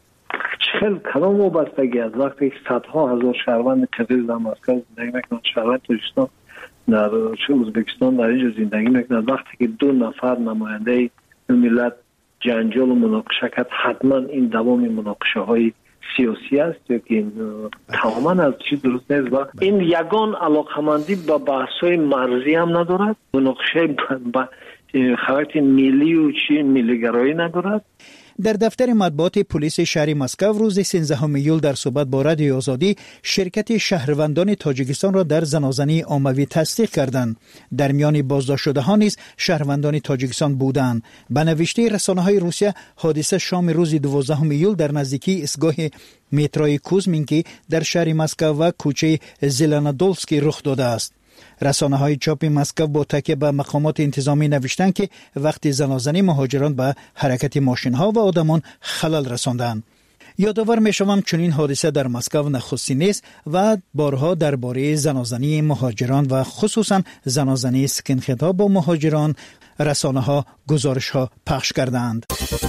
چهل کلام وابستگی از وقتی صدها هزار شهروند قرقیز در مسکو زندگی میکنند، شهروند تاجیکستان در ازبکستان در اینجا زندگی میکنند، وقتی که دو نفر نماینده ملت جنجال و مناقشه کرد، حتما این دوام مناقشه های سیاسی است که این تماما از چیز درست نیست و این یگان علاقمندی با بحث های مرزی هم ندارد، مناقشه با خواهد ملی و چی ملیگرایی ندارد. در دفتر مطبوعات پلیس شهر مسکو روز سیزدهم ایول در صحبت با رادیو آزادی شرکت شهروندان تاجیکستان را در زنازنی عمومی تصدیق کردند. در میان بازداشت شده ها نیز شهروندان تاجیکستان بودند. به نوشته رسانه‌های روسیه حادثه شام روز دوازدهم ایول در نزدیکی ایستگاه متروی کوزمینکی در شهر مسکو و کوچه زلنادولسکی رخ داده است. رسانه‌های چاپ مسکو با تکیه به مقامات انتظامی نوشتند که وقتی زنازنی مهاجران به حرکت ماشین‌ها و آدمان خلل رساندند. یادآور می‌شوم چنین حادثه در مسکو نخستی نیست و بارها درباره زنازنی مهاجران و خصوصا زنازنی سکین‌هدها با مهاجران رسانه‌ها گزارش‌ها پخش کردند.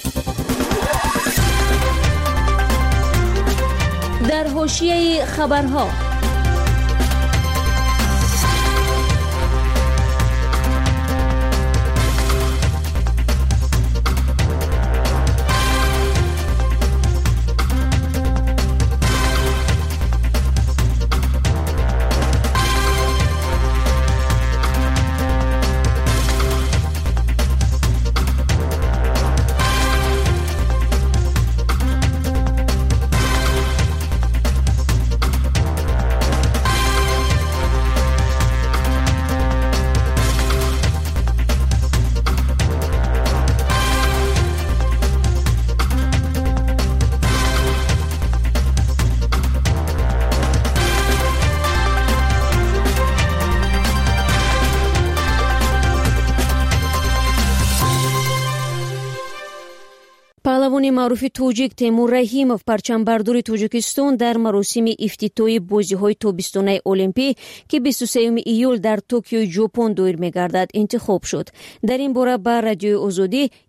در حاشیه خبرها پهلوان معروف توجیک تیمور رحیمов парчамбардори Тоҷикистон дар маросими ифтитоҳи бозиҳои тобистонаи олимпӣ ки бисту сеюм июл дар Токиои Ҷопон доир мегардад интихоб шуд. дар ин бора ба Радиои Озодӣ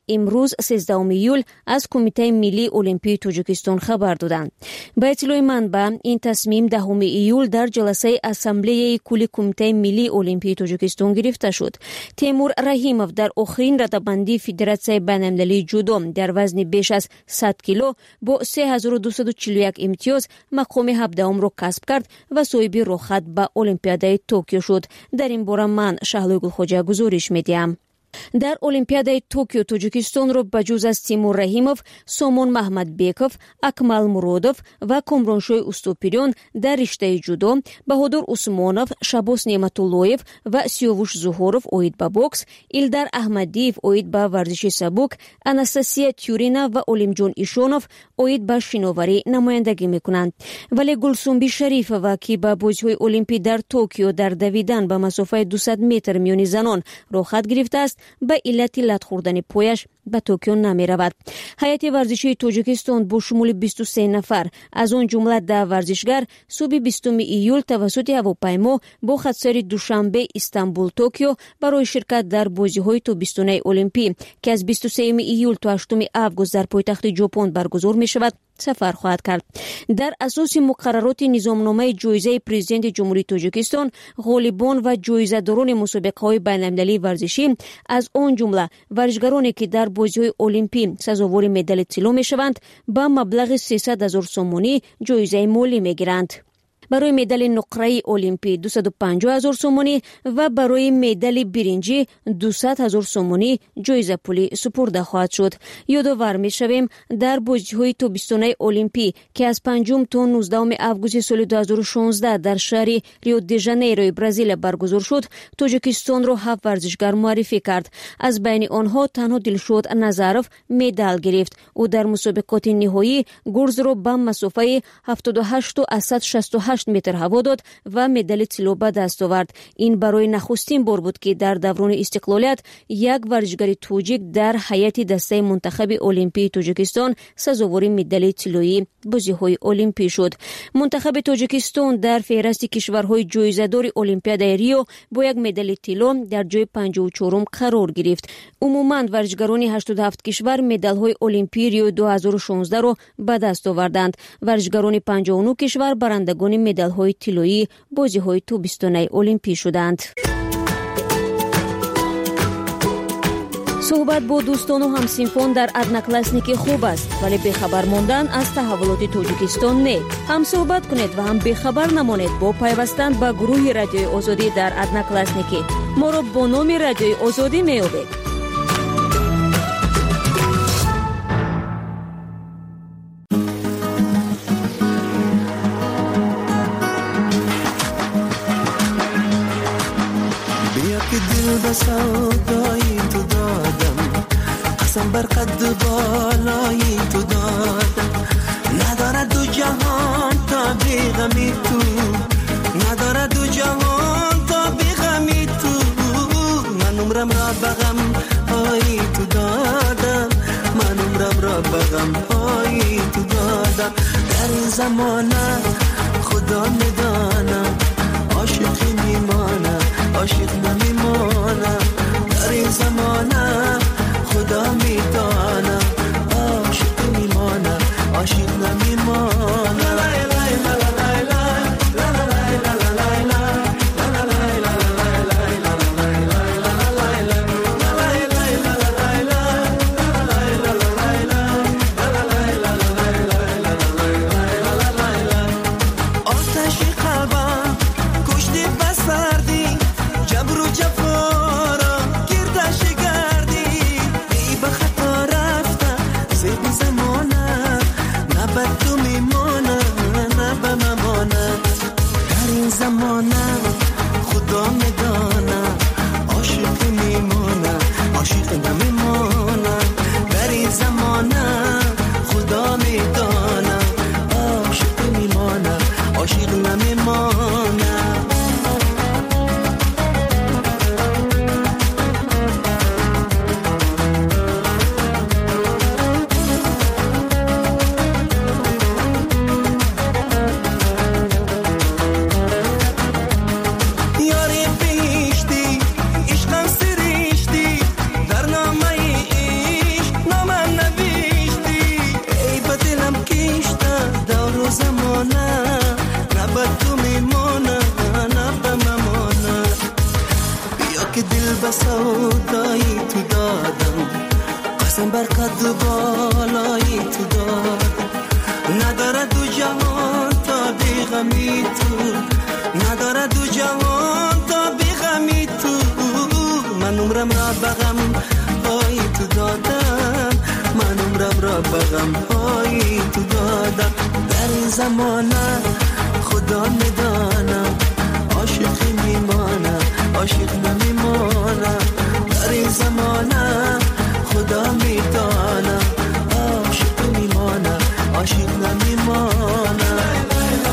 امروز سیزدهم ایول از کمیته ملی المپی تاجیکستان خبر دادند. به اطلاع منبع این تصمیم دهم ایول در جلسه اسامبله کل کمیته ملی المپی تاجیکستان گرفته شد. تیمور رحیموف در آخرین رتبه‌بندی فدراسیون بین‌المللی جودو در وزن بیش از صد کیلو با سه هزار و دویست و چهل و یک امتیاز مقام هفدهم را کسب کرد و صاحب رخصت به المپیادای توکیو شد. در این باره من شهلا گلخوجه گزارش میدیم. در المپیادای توکیو تاجیکستان را بجز از تیمور رحیموف، سامان محمد بیکوف، اکمل مرودوف و کامرانشوی استوپیریون در رشته جودو، بهادر عثمانوف، شباس نعمتاللهیف و سیاوش زهورов اوید به بوکس، ایلدار احمدیف اوید به ورزش سبک، اناستاسیا تیورینا و اولیمجون ایشونوف اوید به شناوری نمایندگی میکنند. ولی گلسنبی شریفова که به بازی‌های المپی در توکیو در دویدن به مسافت دویست متر میان زنان رخصت گرفته است، به علت لت خوردن پایش به توکیو نمی رود. هیئت ورزشی تاجیکستان با شمول بیست و سه نفر از آن جمله ده ورزشگر صبح بیستم ایول توسط هواپیما با خطسر دوشنبه استانبول توکیو برای شرکت در بازی‌های تابستانی المپی که از بیست و سه ایول تا هشتم آگوست در پایتخت ژاپن برگزار می شود سفر خواهد کرد. در اساس مقررات نظامنامه جایزه پرزیدنت جمهوری تاجیکستان، غالبان و جایزه‌داران مسابقه‌های بین‌المللی ورزشی از آن جمله ورزشکارانی که در بازی‌های المپی سزاوار مدال طلا می‌شوند با مبلغ سیصد هزار سومانی جایزه مالی می‌گیرند. برای مدال نقره المپی دویست و پنجاه هزار سومانی و برای مدال برنجی دویست هزار سومانی جایزه پولی سپرده خواهد شد. یادآور می‌شویم در بازی‌های تابستانی المپی که از پنجم تا نوزدهم آگوست سال دو هزار و شانزده در شهر ریو دی ژانیرو برزیل برگزار شد، تاجیکستان را هفت ورزشکار معرفی کرد. از بین آنها تنها دلشاد نظروف مدال گرفت. او در مسابقات نهایی گرز را به مسافت هفتاد و هشت و صد و شصت و هشت متر هوا داد و مدال طلا به دست آورد. این برای نخستین بار بود که در دوران استقلالیت یک ورزشکار تاجیک در هیئت دسته منتخب المپی تاجیکستان سزاوار مدال طلایی بازی‌های المپی شد. منتخب تاجیکستان در فهرست کشورهای جایزه‌دار المپیادای ریو با یک مدال طلا در جای پنجاه و چهارم قرار گرفت. عموماً ورزشکاران هشتاد و هفت کشور مدال‌های المپی ریو دو هزار و شانزده را به دست آوردند. ورزشکاران پنجاه و نه کشور برندگان مدال‌های طلایی بازی‌های تابستانی المپی شدند. صحبت با دوستان و همسنفان در ادناکلاسنیک خوب است، ولی بخبر ماندن از تحولات تاجیکستان نه. هم صحبت کنید و هم بخبر نمانید با پیوستن به گروه رادیوی آزادی در ادناکلاسنیک. ما را با نام رادیوی آزادی می‌یابید. سودایی تو دادم، قسم بر قد بالایی تو دادم، نداره دو جهان تا بیغمی تو، نداره دو جهان تا بیغمی تو، من عمرم را بغم هایی تو دادم، من عمرم را بغم هایی تو دادم. در این زمانه خدا میدانم عاشقی میمانم، عاشق نمیمانم. در این زمانه خدا میدانم عاشق میمانم، عاشق نمیمانم. در به سودایی تو دادم، قسم بر قد بالایی تو دادم. نداره دو جهان تا بی غمی تو، نداره دو جهان تا بی غمی تو. من عمرم را بغم های تو دادم، من عمرم را بغم های تو دادم. در این زمانه خدا میدانم، عاشق میمانم عاشق نمیمانم. در این زمانه خدا میدانم، عاشق میمانم عاشق نمیمانم.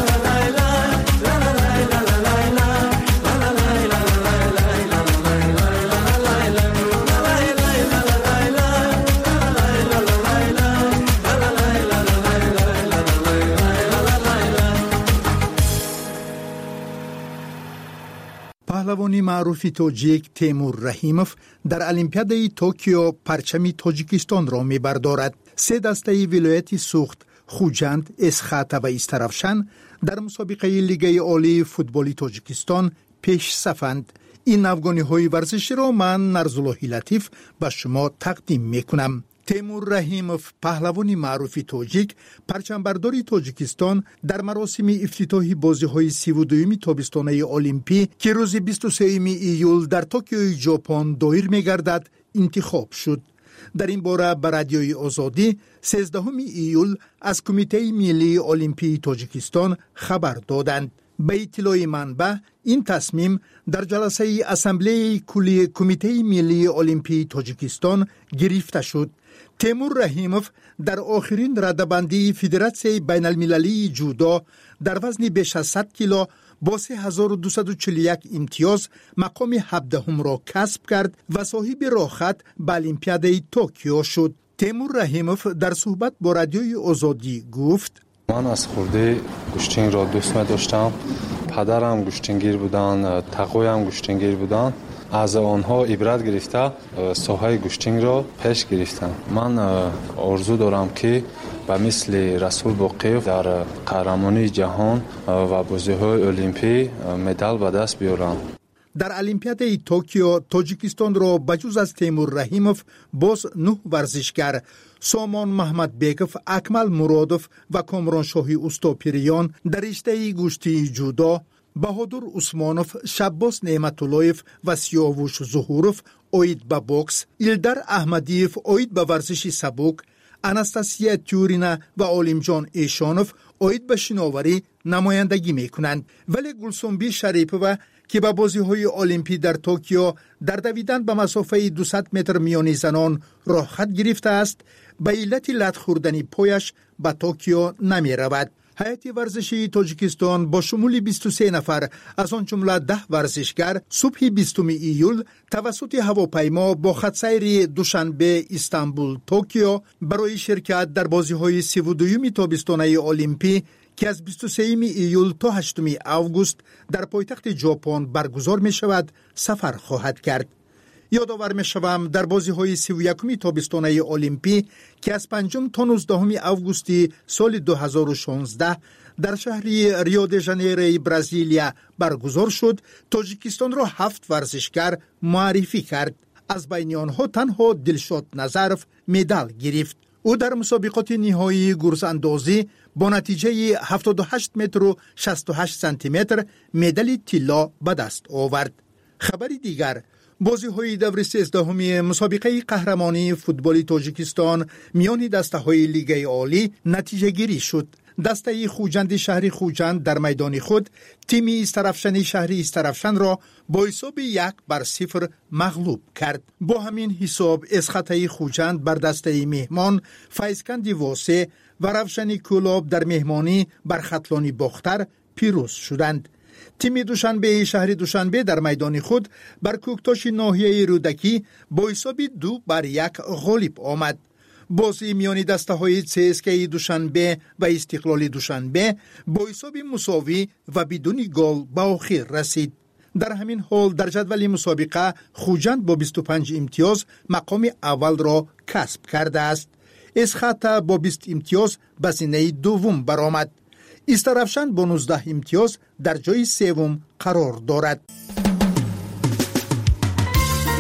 پهلوانی معروف تاجیک تیمور رحیموف در المپیادای توکیو پرچم تاجیکستان را میبردارد. سه دسته ولایت سوخت، خوجند، اسخاته و استرافشان در مسابقه لیگ عالی فوتبال تاجیکستان پیش صفند. این افغانی های ورزشی را من نرزالله لطیف به شما تقدیم میکنم. تیمور رحیموف پهلوانی معروف تاجیک پرچمبرداری تاجیکستان در مراسم افتتاحی بازی‌های سی و دوم تابستانه المپی که روز بیست و سوم ایول در توکیو ژاپن دایر می‌گردد انتخاب شد. در این باره به رادیوی آزادی سیزدهم ایول از کمیته ملی المپی تاجیکستان خبر دادند. به اطلاع منبع این تصمیم در جلسه اسامبله کلی کمیته ملی المپی تاجیکستان گرفته شد. تیمور رحیموف در آخرین رده‌بندی فدراسیون بین المللی جودو در وزن بیش از صد کیلو با سه هزار و دویست و چهل و یک امتیاز مقام هفدهم را کسب کرد و صاحب راحت به المپیادای توکیو شد. تیمور رحیموف در صحبت با رادیوی آزادی گفت: من از خورده گوشتنگ را دوست می داشتم. پدرم گوشتنگیر بودن، تقویم گوشتنگیر بودن. از آنها عبرت گرفته ساحه گوشتنگ را پیش گرفتم. من آرزو دارم که به مثل رسول باقیف در قهرمانی جهان و بازی‌های المپی مدال به دست بیارم. در المپیادای توکیو تاجیکستان را بجز از تیمور رحیموف باز نه ورزشگر سامان محمد بیگف، اکمل مرادوف و کامران شاهی اوستاپیریان در رشته گوشتی جودو، بهادر عثمانوف، شباس نعمتاللهیف و سیاوش ظهوروف اوید به بوکس، ایلدر احمدیف اوید به ورزش سبک، اناستاسیا تیورینا و عالمجان ایشانوف اوید به شناوری نمایندگی میکنند. ولی گلسنبی شریپووا که به بازی‌های المپی در توکیو در دویدن به مسافه دویست متر میانی زنان راحت گرفته است، به علت لت خوردن پایش به توکیو نمی رود. هیئت ورزشی تاجیکستان با شمول بیست و سه نفر از آن جمله ده ورزشگر صبح بیستم ایول توسط هواپیما با خطسیر دوشنبه استانبول توکیو برای شرکت در بازی‌های سی و دوم تابستانه المپی که از بیست و سوم ایول تا هشتم آگوست در پایتخت ژاپن برگزار می شود سفر خواهد کرد. یادآور می شوم در بازی‌های سی و یکم تابستانه المپی که از پنجم تا نوزدهم آگوستی سال دو هزار و شانزده در شهر ریو د ژانیرو برزیلیا برگزار شد، تاجیکستان را هفت ورزشگر معرفی کرد. از بین آنها تنها دلشاد نظرف مدال گرفت. او در مسابقات نهایی گرز اندازی با نتیجه هفتاد و هشت متر و شصت و هشت سانتی متر مدال طلا به دست آورد. خبری دیگر، بازی‌های دور سیزدهم مسابقه قهرمانی فوتبال تاجیکستان میان دسته‌های لیگ عالی نتیجه گیری شد. دسته خوجند شهر خوجند در میدان خود تیم استرافشان شهر استرافشان را با حساب یک بر صفر مغلوب کرد. با همین حساب اسخاته خوجند بر دسته مهمان فیضکند واسه و روشن کلاب در مهمانی بر خطلانی باختر پیروز شدند. تیم دوشنبه شهر دوشنبه در میدان خود بر کوکتاش ناحیه رودکی با حساب دو بر یک غالب آمد. بازی میان دسته های سی اس کی دوشنبه و استقلال دوشنبه با حساب مساوی و بدون گل به آخر رسید. در همین حال در جدول مسابقه خوجند با بیست و پنج امتیاز مقام اول را کسب کرده است. اسخاته با بیست امتیاز به زینه دوم برآمد. استرافشان با نوزده امتیاز در جای سوم قرار دارد.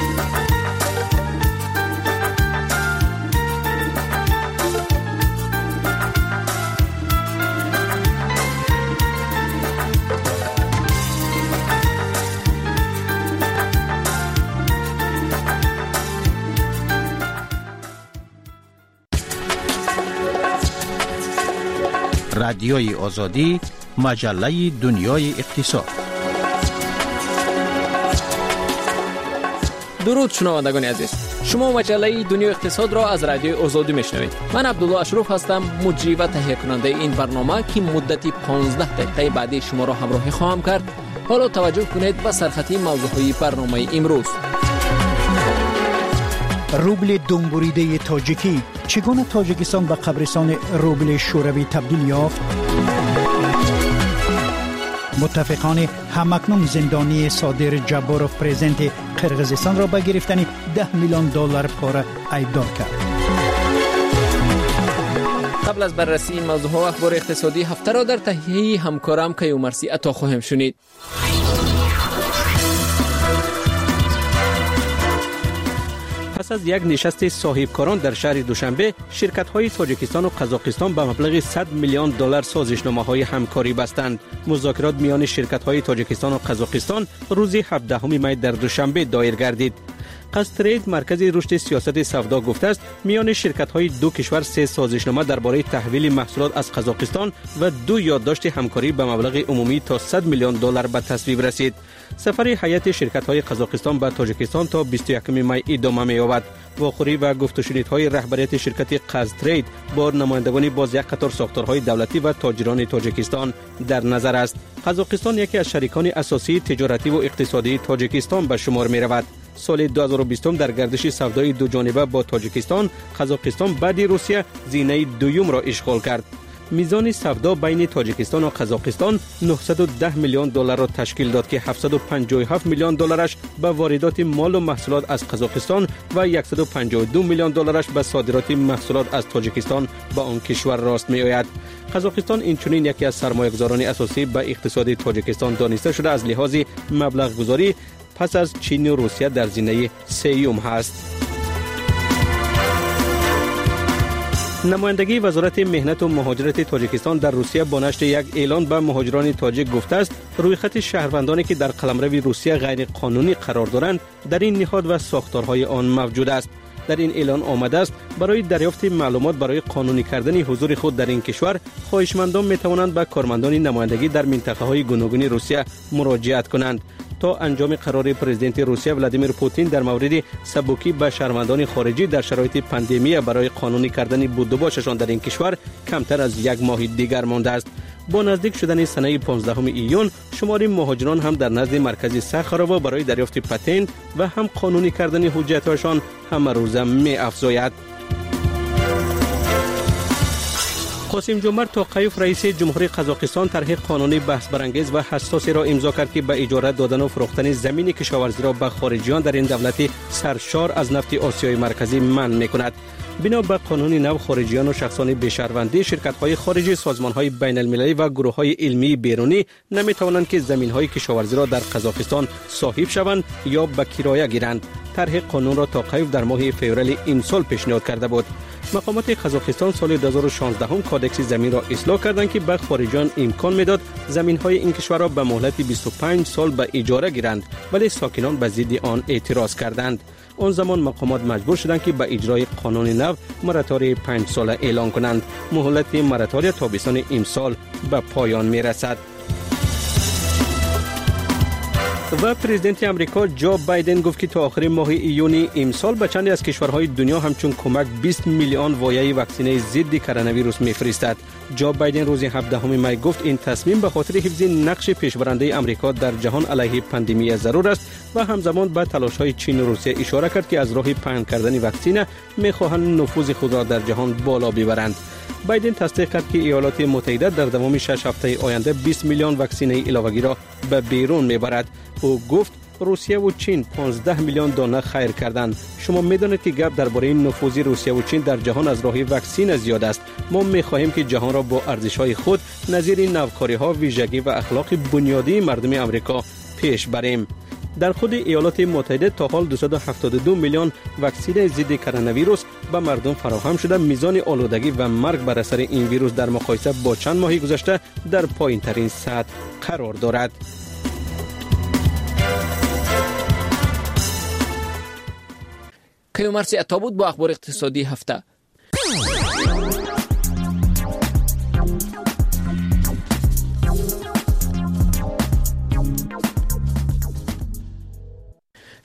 رادیوی آزادی، مجله دنیای اقتصاد. درود شنوندگان عزیز، شما مجله دنیای اقتصاد را از رادیوی آزادی میشنوید. من عبدالله اشرف هستم، مجری و تهیه کننده این برنامه که مدتی پانزده دقیقه بعدی شما را همراهی خواهم کرد. حالا توجه کنید به سرخطی موضوعهای برنامه امروز. روبل دنبوریده تاجیکی، چگونه تاجیکستان به قبرستان روبل شوروی تبدیل یافت؟ متفقان همکنون زندانی صادر جباروف پرزیدنت قرقیزستان را به گرفتن ده میلیون دلار پاره ایدار کرد. قبل از بررسی این موضوع و اخبار اقتصادی هفته را در تهیه همکارم کیومرثی عطا خواهیم شنید. پس از یک نشست صاحبکاران در شهر دوشنبه، شرکت‌های تاجیکستان و قزاقستان به مبلغ صد میلیون دلار سازشنامه‌های همکاری بستند. مذاکرات میان شرکت‌های تاجیکستان و قزاقستان روز هفدهم می در دوشنبه دایر گردید. قزترید مرکز رشد سیاست سودا گفته است میان شرکت‌های دو کشور سه سازشنامه درباره تحویل محصولات از قزاقستان و دو یادداشت همکاری به مبلغ عمومی تا صد میلیون دلار به تصویب رسید. سفر هیئت شرکت‌های قزاقستان به تاجیکستان تا بیست و یکم می ادامه می‌یابد. واخوری و گفت و شنیدهای رهبریت شرکت قزترید با نمایندگان باز یک قطار ساختارهای دولتی و تاجران تاجیکستان در نظر است. قزاقستان یکی از شریکان اساسی تجارتی و اقتصادی تاجیکستان به شمار می‌رود. سال دو هزار و بیست در گردش سودای دو جانبه با تاجیکستان، قزاقستان بعد روسیه زینه دوم را اشغال کرد. میزان سودا بین تاجیکستان و قزاقستان نهصد و ده میلیون دلار را تشکیل داد که هفتصد و پنجاه و هفت میلیون دلارش به واردات مال و محصولات از قزاقستان و صد و پنجاه و دو میلیون دلارش به صادرات محصولات از تاجیکستان به آن کشور راست می آید. قزاقستان اینچنین یکی از سرمایه‌گذاران اساسی به اقتصاد تاجیکستان دانسته شده از لحاظ مبلغ گذاری پس از چین و روسیه در زینه سیوم هست. نمایندگی وزارت مهنت و مهاجرت تاجیکستان در روسیه با نشر یک اعلان به مهاجران تاجیک گفته است روی خط شهروندانی که در قلمرو روسیه غیر قانونی قرار دارند در این نهاد و ساختارهای آن موجود است. در این اعلان آمده است برای دریافت معلومات برای قانونی کردن حضور خود در این کشور، خواهشمندان می توانند به کارمندان نمایندگی در منطقه‌های گوناگون روسیه مراجعت کنند. تا انجام قرار پرزیدنت روسیه ولادیمیر پوتین در مورد سبکی به شهروندان خارجی در شرایط پاندمی برای قانونی کردن بود و باششان در این کشور کمتر از یک ماه دیگر مانده است. با نزدیک شدن سنه پانزدهم ایون، شمار مهاجران هم در نزد مرکز سخراوا برای دریافت پتنت و هم قانونی کردن حجت‌هایشان همه روزه می افزاید. قاسم جمعرت توقیف رئیس جمهوری قزاقستان طرح قانونی بحث برانگیز و حساسی را امضا کرد که به اجاره دادن و فروختن زمین کشاورزی را به خارجیان در این دولت سرشار از نفت آسیای مرکزی منع می‌کند. بنا به قانون نو، خارجیان و شخصان بی‌شهروندی، شرکت‌های خارجی، سازمان‌های بین‌المللی و گروه‌های علمی بیرونی نمی‌توانند که زمین‌های کشاورزی را در قزاقستان صاحب شوند یا به کرایه گیرند. طرح قانون را توقیف در ماه فوریه امسال پیشنهاد کرده بود. مقامات قزاقستان سال دو هزار و شانزده هم کادکس زمین را اصلاح کردند که به خارجیان امکان میداد زمین‌های این کشور را به مهلت بیست و پنج سال به اجاره گیرند، ولی ساکنان به ضد آن اعتراض کردند. آن زمان مقامات مجبور شدند که به اجرای قانون نو مراتوری پنج ساله اعلان کنند. مهلت مراتوری تابستان امسال به پایان میرسد. و پرزیدنت امریکا جو بایدن گفت که تا آخر ماه ایون امسال به چندی از کشورهای دنیا همچون کمک بیست میلیون وایه واکسینه ضد کرونا ویروس میفرستد. جو بایدن روز هفدهم می گفت این تصمیم به خاطر حفظ نقش پیشبرنده امریکا در جهان علیه پاندمی ضرور است و همزمان به تلاش‌های چین و روسیه اشاره کرد که از راه پهن کردن واکسینه می‌خواهند نفوذ خود را در جهان بالا ببرند. بایدن تصدیق کرد که ایالات متحده در دوام شش هفته آینده بیست میلیون واکسینه علاوه‌ای را به بیرون میبرد. او گفت روسیه و چین پانزده میلیون دانه خیر کردند. شما میدانید که گپ درباره نفوذ روسیه و چین در جهان از راه واکسین زیاد است. ما میخواهیم که جهان را با ارزش‌های خود نظیر نوکاری‌ها، ویژگی و اخلاق بنیادی مردم امریکا پیش بریم. در خود ایالات متحده تا حال دویست و هفتاد و دو میلیون واکسن ضد کرونا ویروس به مردم فراهم شده. میزان آلودگی و مرگ بر اثر این ویروس در مقایسه با چند ماه گذشته در پایین‌ترین سطح قرار دارد. کیومرثی عطا بود با اخبار اقتصادی هفته.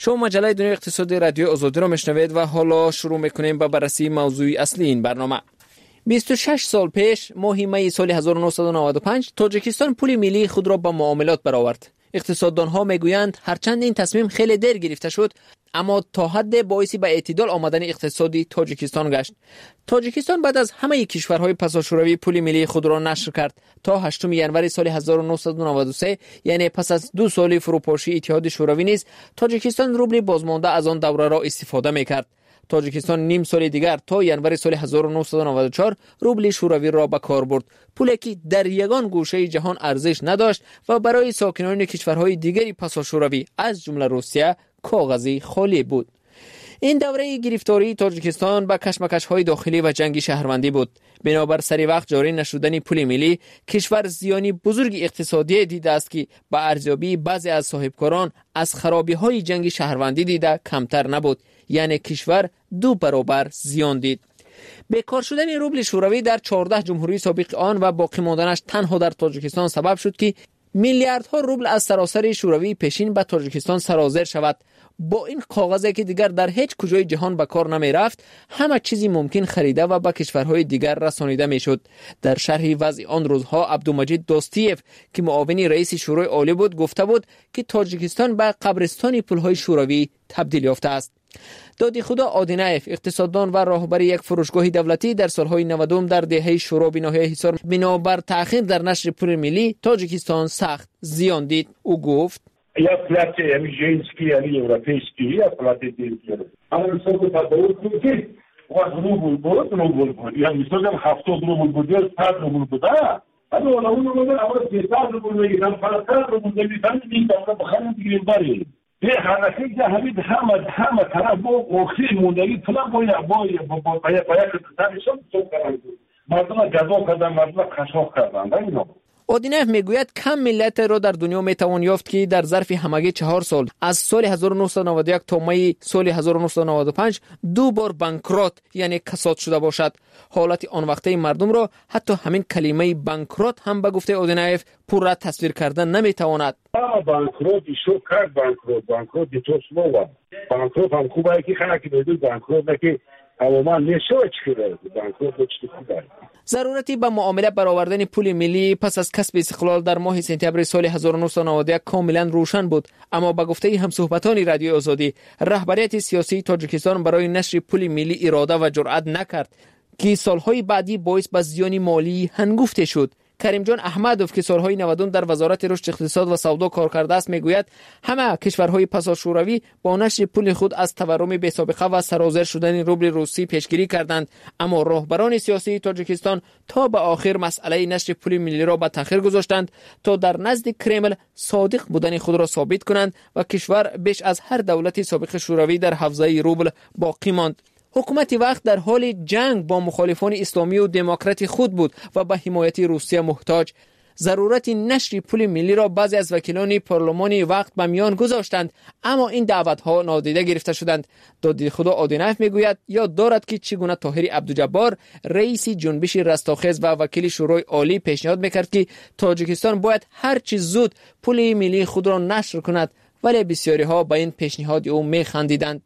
شما مجله دنیای اقتصادی رادیو آزادی را میشنوید و حالا شروع میکنیم با بررسی موضوع اصلی این برنامه. بیست و شش سال پیش ماه می سال هزار و نهصد و نود و پنج تاجیکستان پول ملی خود را با معاملات برآورد. اقتصاددان ها میگویند هرچند این تصمیم خیلی دیر گرفته شد اما تا حد باعث به اعتدال آمدن اقتصادی تاجیکستان گشت. تاجیکستان بعد از همه کشورهای پساشوروی پول ملی خود را نشر کرد تا هشتم ژانویه سال هزار و نهصد و نود و سه، یعنی پس از دو سال فروپاشی اتحاد شوروی نیز تاجیکستان روبل بازمانده از آن دوره را استفاده میکرد. تاجیکستان نیم سال دیگر تا ژانویه سال هزار و نهصد و نود و چهار روبل شوروی را به کار برد، پولی که در یگان گوشه جهان ارزش نداشت و برای ساکنان کشورهای دیگری پساشوروی از جمله روسیه کاغذی خالی بود. این دوره گرفتاری تاجیکستان با کشمکش‌های داخلی و جنگ شهروندی بود. بنابر سری وقت جاری نشدن پول ملی، کشور زیانی بزرگ اقتصادی دیده است که با ارزیابی بعضی از صاحبکاران از خرابی‌های جنگ شهروندی دیده کمتر نبود، یعنی کشور دو برابر زیان دید. بیکار شدن روبل شوروی در چهارده جمهوری سابق آن و باقی ماندنش تنها در تاجیکستان سبب شد که میلیاردها روبل از سراسر شوروی پیشین به تاجیکستان سرازیر شود. با این کاغذی که دیگر در هیچ کجای جهان به کار نمی رفت، همه چیزی ممکن خریده و به کشورهای دیگر رسانیده می شد. در شرح وضع آن روزها عبدالمجید دوستیف که معاون رئیس شورای عالی بود گفته بود که تاجیکستان به قبرستان پولهای شوروی تبدیل یافته است. دادی خدا آدینایف اقتصاددان و راهبر یک فروشگاه دولتی در سالهای نود در دهه شورا به ناحیه حصار بنابر تأخیر در نشر پول ملی تاجیکستان سخت زیان دید. او گفت یا پلات امیجینسکی یا اروپیسکی یا پلات دیگر اما مثلا تفاوت میشه وقت روبل بود روبل بود یا مثلا هفتاد روبل بود یا صد روبل بود اما ولی اون روبل اول سیصد روبل میگیرن فقط روبل میگیرن میگن بخرن دیگه بری به حرکت جهانی همه همه طرف با اخیر موندگی پلا باید باید باید باید باید تنشون تو کردن مردم جذاب کردن مردم خشاف کردن اینا. اودینف میگوید کم ملت را در دنیا میتوان یافت که در ظرف همگی چهار سال از سال هزار و نهصد و نود و یک تا می سال هزار و نهصد و نود و پنج دو بار بانکرات یعنی کساد شده باشد. حالت آن وقته مردم را حتی همین کلمه بانکرات هم به گفته اودینف پورا تصویر کردن نمیتواند. بانکرات شو کرد بانکرات بانکرات تو سموا بانکرات هم خوبه که خلک بدون بانکرات که عموما نشوچ کرده بانکرات چی خوبه. ضرورتی به معامله برآوردن پول ملی پس از کسب استقلال در ماه سپتامبر سال هزار و نهصد و نود و یک کاملا روشن بود، اما به گفته همصحبتان رادیو آزادی رهبریت سیاسی تاجیکستان برای نشر پول ملی اراده و جرأت نکرد که سالهای بعدی باعث به زیان مالی هنگفته شد. کریم جان احمدوف که سالهای نود در وزارت رشد اقتصاد و سودا کار کرده است میگوید همه کشورهای پساشوروی با نشر پول خود از تورم بی‌سابقه و سرازیر شدن روبل روسی پیشگیری کردند، اما راهبران سیاسی تاجیکستان تا به آخر مسئله نشر پول ملی را به تأخیر گذاشتند تا در نزد کرمل صادق بودن خود را ثابت کنند و کشور بیش از هر دولت سابق شوروی در حوزه روبل باقی ماند. حکومت وقت در حال جنگ با مخالفان اسلامی و دموکرات خود بود و به حمایت روسیه محتاج. ضرورت نشر پول ملی را بعضی از وکیلان پارلمان وقت به میان گذاشتند، اما این دعوت‌ها نادیده گرفته شدند. دادی خدا آدینایف میگوید یاد دارد که چگونه طاهر عبدالجبار رئیس جنبش رستاخیز و وکیل شورای عالی پیشنهاد میکرد که تاجیکستان باید هر چه زود پول ملی خود را نشر کند، ولی بسیاری ها به این پیشنهاد او میخندیدند.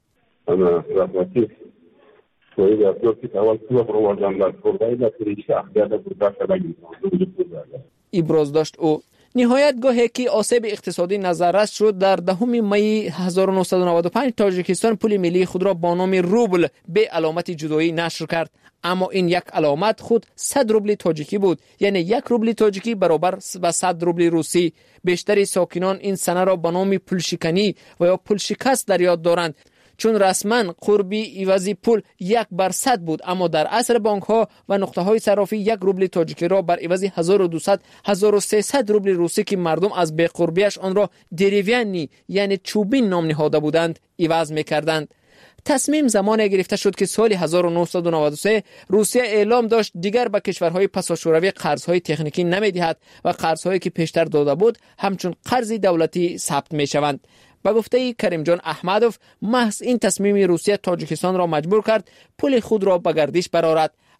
باید افرادی که اول تو پروردن در کردایی در کلیشه اخیار بودن شدگی ابراز داشت او. نهایت گاهی که آسیب اقتصادی نظررس شد در دهم می هزار و نهصد و نود و پنج تاجیکستان پول ملی خود را با نام روبل به علامت جدایی نشر کرد، اما این یک علامت خود صد روبل تاجیکی بود، یعنی یک روبل تاجیکی برابر با صد روبل روسی. بیشتر ساکنان این سنه را به نام پولشکنی و یا پول شکست در یاد دارند، چون رسما قربی عوضی پول یک بر صد بود، اما در عصر بانک ها و نقطه های صرافی یک روبل تاجیکی را بر عوض هزار و دویست هزار و سیصد روبل روسی که مردم از بی قربیش آن را دریوینی یعنی چوبین نام نهاده بودند عوض می‌کردند. تصمیم زمان گرفته شد که سال هزار و نهصد و نود و سه روسیه اعلام داشت دیگر به کشورهای پساشوروی قرضهای تکنیکی نمی‌دهد و قرضهایی که پیشتر داده بود همچون قرض دولتی ثبت می‌شوند. با گفته کریم جان احمدوف محض این تصمیم روسیه تاجیکستان را مجبور کرد پول خود را به گردش برآورد.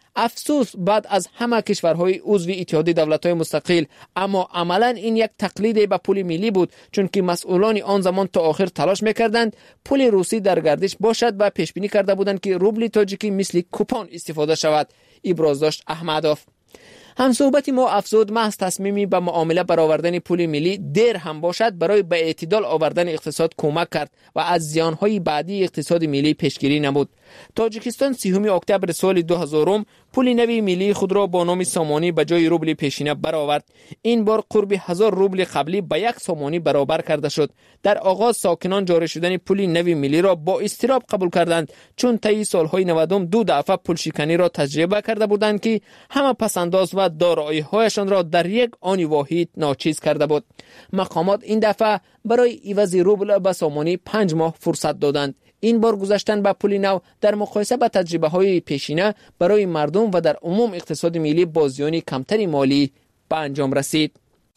افسوس بعد از همه کشورهای عضو اتحادیه دولت‌های مستقل، اما عملاً این یک تقلید به پول ملی بود، چون که مسئولان آن زمان تا آخر تلاش می‌کردند پول روسی در گردش باشد و پیش بینی کرده بودند که روبل تاجیکی مثل کوپان استفاده شود. ابراز داشت احمدوف. هم صحبت ما افزود محض تصمیمی به معامله برآوردن پول ملی دیر هم باشد برای به اعتدال آوردن اقتصاد کمک کرد و از زیانهای بعدی اقتصاد ملی پیشگیری نمود. تاجیکستان سیوم اکتبر سال دو هزار پول نوی ملی خود را با نام سامانی به جای روبل پیشینه برآورد. این بار قرب هزار روبل قبلی به یک سامانی برابر کرده شد. در آغاز ساکنان جاری شدن پول نوی ملی را با اضطراب قبول کردند، چون طی سالهای نود دو دفعه پول شکنی را تجربه کرده بودند که همه پسنداز و دارایی‌هایشان را در یک آن واحد ناچیز کرده بود. مقامات این دفعه برای عوض روبل به سامانی پنج ماه فرصت دادند. این بار گذشتن به پول نو در مقایسه با تجربه های پیشینه برای مردم و در عموم اقتصاد ملی با زیان کمتری مالی به انجام رسید.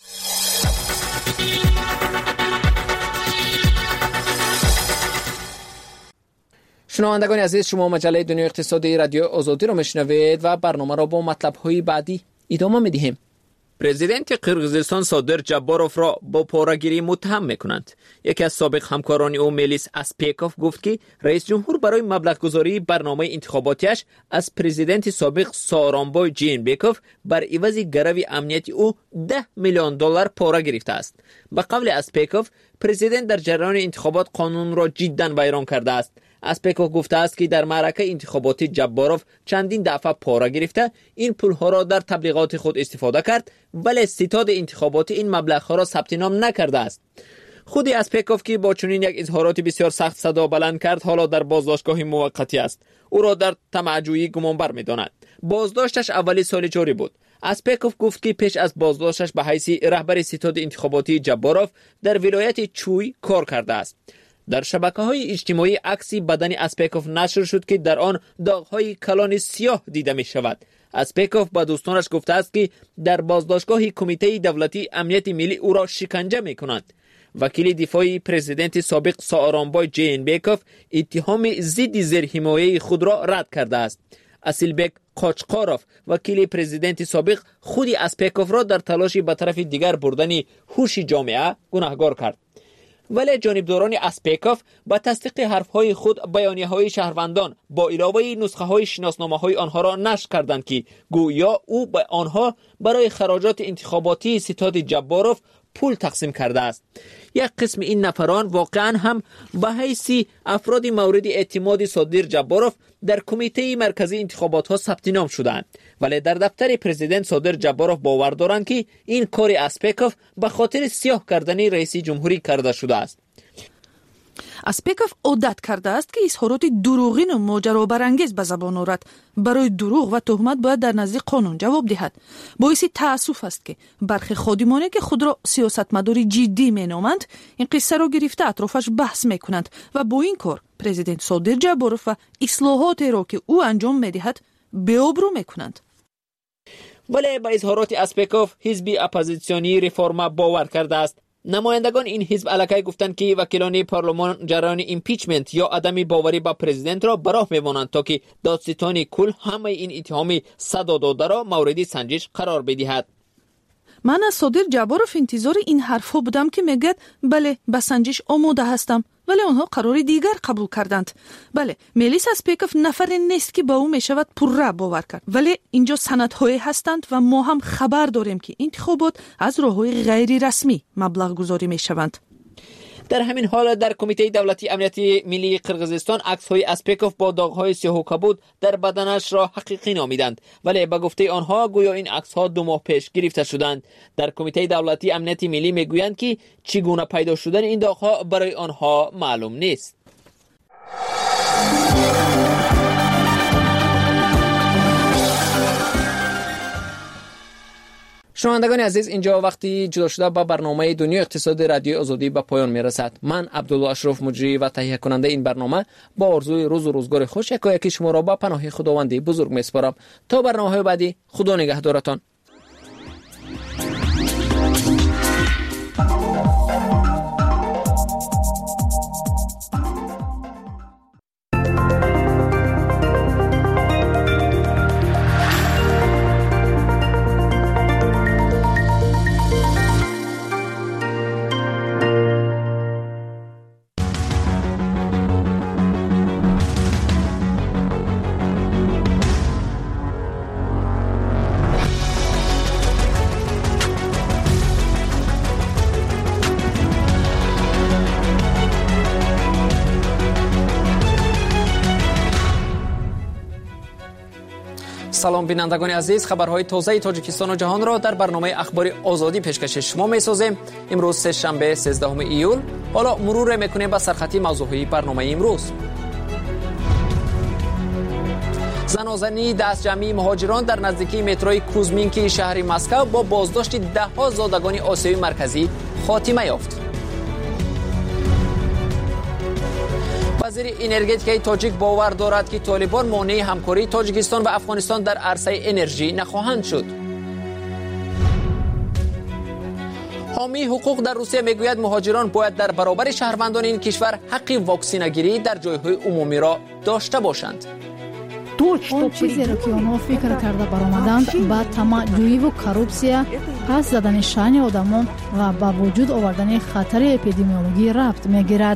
شنوندگان عزیز، شما مجله دنیای اقتصادی رادیو آزادی را میشنوید و برنامه را با مطلب های بعدی ادامه میدهیم. پرزیدنت قرقیزستان صادر جباروف را با پاره‌گیری متهم میکنند. یکی از سابق همکاران او میلیس اسپیکوف گفت که رئیس جمهور برای مبلغ گذاری برنامه انتخاباتیش از پرزیدنت سابق سارانبای جینبکوف بر عوض گروی امنیتی او ده میلیون دلار پاره گرفته است. به قول اسپیکوف، پرزیدنت در جریان انتخابات قانون را جداً ویران کرده است. اسپیکوف گفته است که در معرکه انتخاباتی جباروف چندین دفعه پاره گرفته این پولها را در تبلیغات خود استفاده کرد، ولی ستاد انتخاباتی این مبلغها را ثبت نام نکرده است. خود اسپیکوف که با چنین یک اظهارات بسیار سخت صدا بلند کرد، حالا در بازداشتگاه موقتی است. او را در طمع‌جویی گمانبر می‌داند. بازداشتش اولی سال جاری بود. اسپیکوف گفت که پیش از بازداشتش به حیث رهبر ستاد انتخاباتی جباروف در ولایت چوی کار کرده است. در شبکه‌های اجتماعی عکسی بدن اسپیکوف نشر شد که در آن داغ‌های کلان سیاه دیده می‌شود. اسپیکوف با دوستانش گفته است که در بازداشتگاه کمیته دولتی امنیت ملی او را شکنجه می‌کنند. وکیل دفاعی پرزیدنت سابق سارانبای جینبکوف اتهام ضد زیرحمایه خود را رد کرده است. اسیلبک قاچقاروف وکیل پرزیدنت سابق خود اسپیکوف را در تلاشی به طرف دیگر بردن هوش جامعه گناهکار کرد. ولی جانبداران اسپیکوف با تصدیق حرفهای خود بیانیه‌های شهروندان با علاوه نسخه‌های شناسنامه‌های آنها را نشر کردند که گویا او به آنها برای خراجات انتخاباتی ستاد جباروف پول تقسیم کرده است. یک قسم این نفران واقعا هم به حیث افراد مورد اعتماد صادر جباروف در کمیته مرکزی انتخابات ها ثبت نام شدند، ولی در دفتر پرزیدنت صادر جباروف باور دارند که این کار اسپیکوف به خاطر سیاه کردن رئیس جمهوری کرده شده است. اسپیکوف عادت کرده است که اظهارات دروغین و ماجرا برانگیز به زبان آورد. برای دروغ و تهمت باید در نزد قانون جواب دهد. باعث تأسف است که برخی خادمانی که خود را سیاستمدار جدی مینامند این قصه را گرفته اطرافش بحث میکنند و با این کار پرزیدنت صادر جباروف و اصلاحات را که او انجام میدهد بی‌آبرو میکنند. ولی با اظهارات اسپیکوف حزب اپوزیسیونی ریفورما باور کرده است. نمایندگان این حزب علاقه گفتند که وکیلان پارلمان جریان ایمپیچمنت یا عدم باوری با پرزیدنت را براه میمانند تا که دادستان کل همه این اتهام صدا داده را مورد سنجش قرار بدهد. من از صادر جباروف انتظار این حرفها بودم که میگد بله به سنجش آماده هستم، ولی آنها قرار دیگر قبول کردند. بله، میلیس اسپیکوف نفر نیست که با او میشود پرره باور کرد، ولی اینجا سندهای هستند و ما هم خبر داریم که انتخابات از راههای غیر رسمی مبلغ گذاری میشوند. در همین حال در کمیته دولتی امنیت ملی قرقیزستان عکس‌های اسپیکوف با داغ‌های سیاه و کبود در بدنش را حقیقی نامیدند، ولی به گفته آنها گویا این عکس‌ها دو ماه پیش گرفته شدند. در کمیته دولتی امنیت ملی میگویند که چگونه پیدا شدن این داغ‌ها برای آنها معلوم نیست. شنوندگان عزیز، اینجا وقتی جدا شده با برنامه دنیای اقتصاد رادیو آزادی به پایان میرسد. من عبدالله اشرف مجری و تهیه کننده این برنامه با آرزوی روز و روزگار خوش یکایک شما را با پناه خداوند بزرگ میسپارم. تا برنامه‌های بعدی، خدا نگهدارتان. салом бинандагони азиз, хабарҳои тозаи тоҷикистону ҷаҳонро дар барномаи ахбори озодӣ пешкаши шумо месозем. имрӯз сешанбе сездаҳуми июл. ҳоло муруре мекунем ба сархати мавзӯъҳои барномаи имрӯз. занозании дастҷамъии муҳоҷирон дар наздикии метрои Кузминки шаҳри Москав бо боздошти даҳҳо зодагони Осиёи марказӣ хотима ёфт. вазири энергетикаи тоҷик бовар дорад, ки толибон монеи ҳамкории Тоҷикистон ва Афғонистон дар арсаи энержӣ нахоҳанд шуд. ҳомии ҳуқуқ дар Русия мегӯяд муҳоҷирон бояд дар баробари шаҳрвандони ин кишвар ҳаққи ваксинагирӣ дар ҷойҳои умумиро дошта бошанд. он чизеро ки онҳо фикр карда баромаданд ба тамаъҷӯиву коррупсия, пас задани шаъни одамон ва ба вуҷуд овардани хатари эпидемиологӣ рабт мегирад.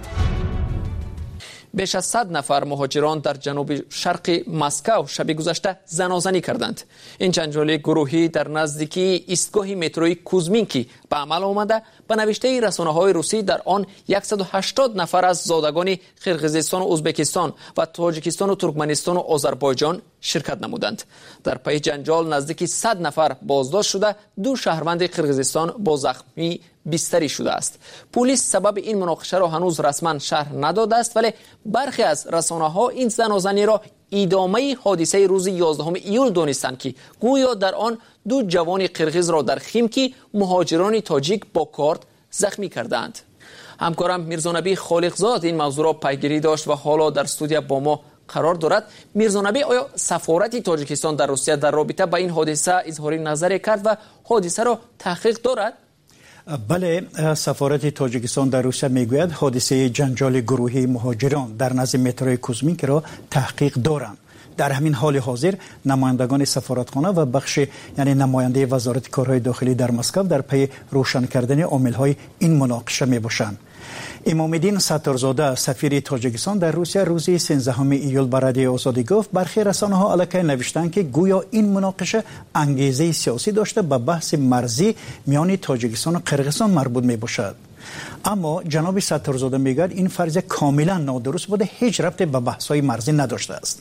беш аз сад нафар муҳоҷирон дар ҷануби шарқи Москав шаби гузашта занозанӣ карданд. ин ҷанҷоли гурӯҳӣ дар наздикии истгоҳи метрои Кузминки ба амал омада, ба навиштаи расонаҳои русӣ дар он сад و ҳаштод нафар аз зодагони Қирғизистону Узбекистон ва Тоҷикистону Туркманистону Озарбойҷон ширкат намуданд. дар пайи ҷанҷол наздики сад нафар боздошт шуда, ду шаҳрванди Қирғизистон бо захмӣ бистарӣ шудааст. Пулис сабаби ин муноқишаро ҳанӯз расман шарҳ надодааст, вале бархе аз расонаҳо ин занозаниро идомаи ҳодисаи рӯзи ёздаҳуми июл донистанд, ки гӯё дар он ду ҷавони қирғизро дар Химки муҳоҷирони тоҷик бо корд захмӣ карданд. ҳамкорам Мирзонабӣ Холиқзод ин мавзӯъро пайгирӣ дошт ва ҳоло дар студия бо мо қарор дорад. Мирзонабӣ, оё сафорати Тоҷикистон дар Русия дар робита ба ин ҳодиса изҳори назаре кард ва ҳодисаро таҳқиқ дорад? бале, сафорати Тоҷикистон дар Русия мегӯяд ҳодисаи ҷанҷоли гурӯҳии муҳоҷирон дар назди метрои Кузминкиро таҳқиқ доранд. дар ҳамин ҳоли ҳозир намояндагони сафоратхона ва бахши яъне намояндаи вазорати корҳои дохилӣ дар Москав дар пайи рӯшан кардани омилҳои ин муноқиша мебошанд. имомиддин Сатторзода, сафири Тоҷикистон дар Русия, рӯзи сенздаҳуми июл ба Радиои Озодӣ гуфт, бархи расонаҳо аллакай навиштанд, ки гӯё ин муноқиша ангезаи сиёсӣ дошта ба баҳси марзӣ миёни Тоҷикистону Қирғизистон марбут мебошад. аммо ҷаноби Сатторзода мегӯяд, ин фарзия комилан нодуруст буда, ҳеҷ рабте ба баҳсҳои марзӣ надоштааст.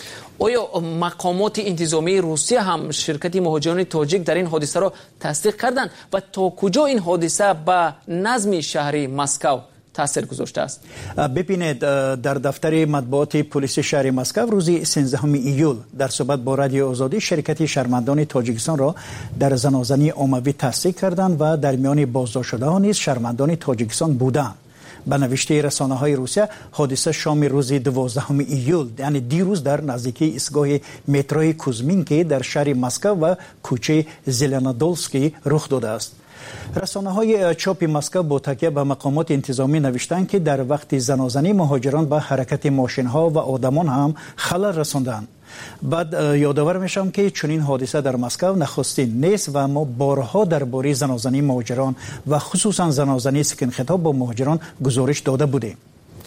оё мақомоти интизомии Русия ҳам ширкати муҳоҷирони тоҷик дар ин ҳодисаро тасдиқ карданд ва то куҷо ин ҳодиса ба назми шаҳри Москав таъсир гузоштааст? бибинед, дар дафтари матбуоти полиси шаҳри Москав рӯзи сенздаҳуми июл дар суҳбат бо Радиои Озодӣ ширкати шармандони Тоҷикистонро дар занозании оммавӣ тасдиқ карданд ва дар миёни боздоштшудаҳо низ шармандони Тоҷикистон буданд. ба навиштаи расонаҳои Русия, ҳодиса шоми рӯзи дувоздаҳуми июл, яъне дирӯз дар наздикии истгоҳи метрои Кузминки дар шаҳри Москав ва кӯчаи Зеленодольский рух додааст. расонаҳои чопи Москав бо такя ба мақомоти интизомӣ навиштанд, ки дар вақти занозанӣ муҳоҷирон ба ҳаракати мошинҳо ва одамон ҳам халал расонданд. баъд ёдовар мешавам, ки чунин ҳодиса дар Москав нахустин нест ва мо борҳо дар бораи занозании муҳоҷирон ва хусусан занозании секинхитоб бо муҳоҷирон гузориш дода будем.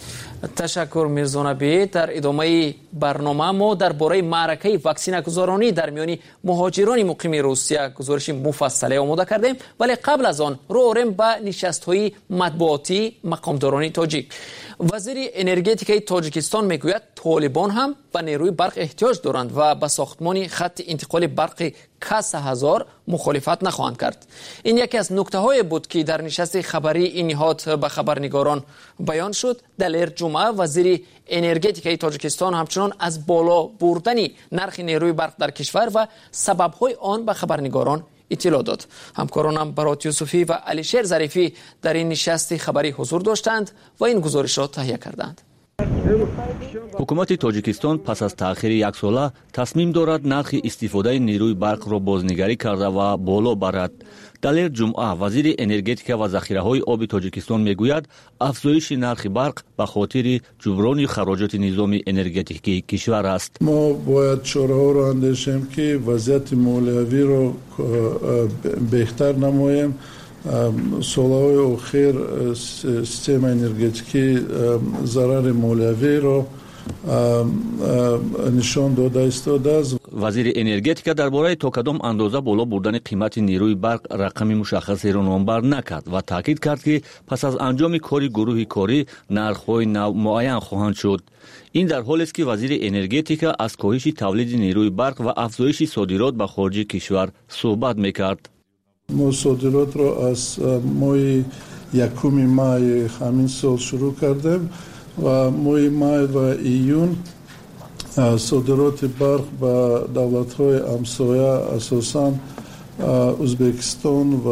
ташаккур Мирзонабӣ. дар идомаи барнома мо дар бораи маъракаи ваксинагузоронӣ дар миёни муҳоҷирони муқими Русия гузориши муфассале омода кардем, вале қабл аз он рӯ орем ба нишастҳои матбуотии мақомдорони тоҷик. вазири энергетикаи Тоҷикистон мегӯяд, толибон ҳам ба нерӯи барқ эҳтиёҷ доранд ва ба сохтмони хатти интиқоли барқи Каса ҳазор мухолифат нахоҳанд кард. ин яке аз нуктаҳое буд, ки дар нишасти хабарии ин ниҳод ба хабарнигорон баён шуд. далер ҷумъа вазири энергетикаи Тоҷикистон ҳамчунон аз боло бурдани нархи нерӯи барқ дар кишвар ва сабабҳои он ба хабарнигорон иттилоъ дод. ҳамкоронам Барот Юсуфӣ ва Алишер Зарифӣ дар ин нишасти хабарӣ ҳузур доштанд ва ин гузоришро таҳия карданд. ҳукумати Тоҷикистон пас аз таъхири яксола тасмим дорад нархи истифодаи нерӯи барқро бознигарӣ карда ва боло барад. далер ҷумъа вазири энергетика ва захираҳои оби Тоҷикистон мегӯяд, афзоиши нархи барқ ба хотири ҷуброни хароҷоти низоми энергетикии кишвар аст. мо бояд чораҳоро андешем, ки вазъияти молиявиро беҳтар намоем. солҳои охир системаи энергетикӣ зарари молиявиро нишон дода истодааст. вазири энергетика дар бораи то кадом андоза боло бурдани қимати нерӯи барқ рақами мушаххасеро номбар накард ва таъкид кард ки пас аз анҷоми кори гурӯҳи корӣ нархҳои нав муайян хоҳанд шуд. ин дар ҳолест ки вазири энергетика аз коҳиши тавлиди нерӯи барқ ва афзоиши содирот ба хориҷи кишвар суҳбат мекард. мо содиротро аз моҳи якуми май ҳамин сол шурӯъ кардем ва моҳи май ва июн صادرات برق به دولت‌های همسایه اساساً ازبکستان و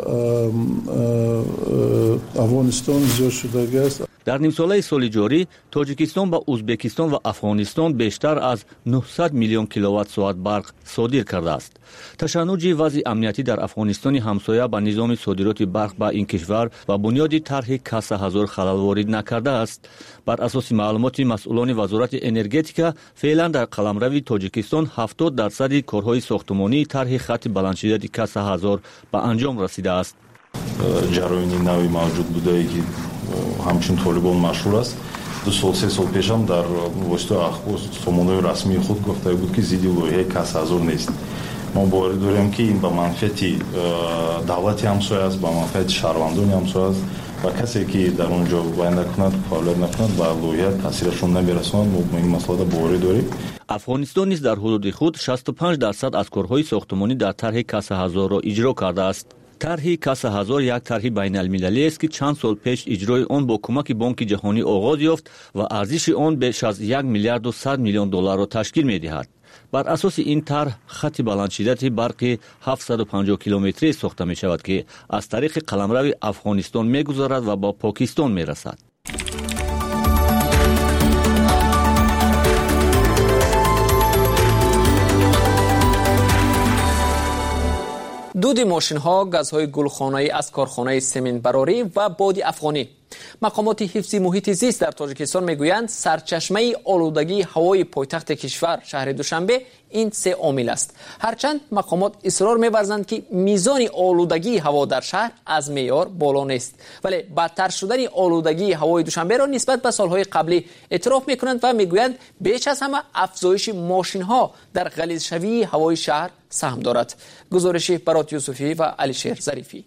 افغانستان زیاد شده است. дар нимсолаи соли ҷорӣ тоҷикистон ба узбекистон ва афғонистон бештар аз нуҳсад миллион киловаттсоат барқ содир кардааст. ташаннуҷи вазъи амниятӣ дар афғонистони ҳамсоя ба низоми содироти барқ ба ин кишвар ба бунёди тарҳи каса ҳазор халал ворид накардааст. бар асоси маълумоти масъулони вазорати энергетика феълан дар қаламрави тоҷикистон ҳафтод дарсади корҳои сохтумонии тарҳи хатти баландшиддати каса ҳазор ба анҷом расидааст. ҷароини нави мавҷуд будае ки ҳамчун толибон машҳур аст. ду сол се сол пешам дар воситаи ахбор сомонаи расмии худ гуфтае буд ки зидди лоиҳаи касҳазор нест. мо боварӣ дорем ки ин ба манфиати давлати ҳамсоя аст, ба манфиати шаҳрвандони ҳамсоя аст ва касе ки дар он ҷо вай накунад, фаъолият накунад ба лоиҳа таъсирашон намерасонад. мо ба ин масъалада боварӣ дорем. афғонистон низ дар ҳудуди худ шасту панҷ дарсад аз корҳои сохтумонӣ дар тарҳи касаҳазорро иҷро кардааст. тарҳи каса ҳазор як тарҳи байналмилалиест ки чанд сол пеш иҷрои он бо кӯмаки Бонки ҷаҳонӣ оғоз ёфт ва арзиши он беш аз як миллиарду сад миллион долларро ташкил медиҳад. бар асоси ин тарҳ хатти баландшиддати барқи ҳафтсаду панҷоҳ километрӣ сохта мешавад ки аз тариқи қаламрави Афғонистон мегузарад ва ба Покистон мерасад. дуди мошинҳо, газҳои гулхонаӣ аз корхонаи сементбарорӣ ва боди афғонӣ. мақомоти ҳифзи муҳити зист дар тоҷикистон мегӯянд сарчашмаи олудагии ҳавои пойтахти кишвар шаҳри Душанбе ин се омил аст. ҳарчанд мақомот исрор меварзанд ки мизони олудагии ҳаво дар шаҳр аз меъёр боло нест, вале бадтар шудани олудагии ҳавои Душанберо нисбат ба солҳои қаблӣ эътироф мекунанд ва мегӯянд беш аз ҳама афзоиши мошинҳо дар ғализшавии ҳавои шаҳр саҳм дорад. гузориши Барот Юсуфӣ ва Алишер Зарифӣ.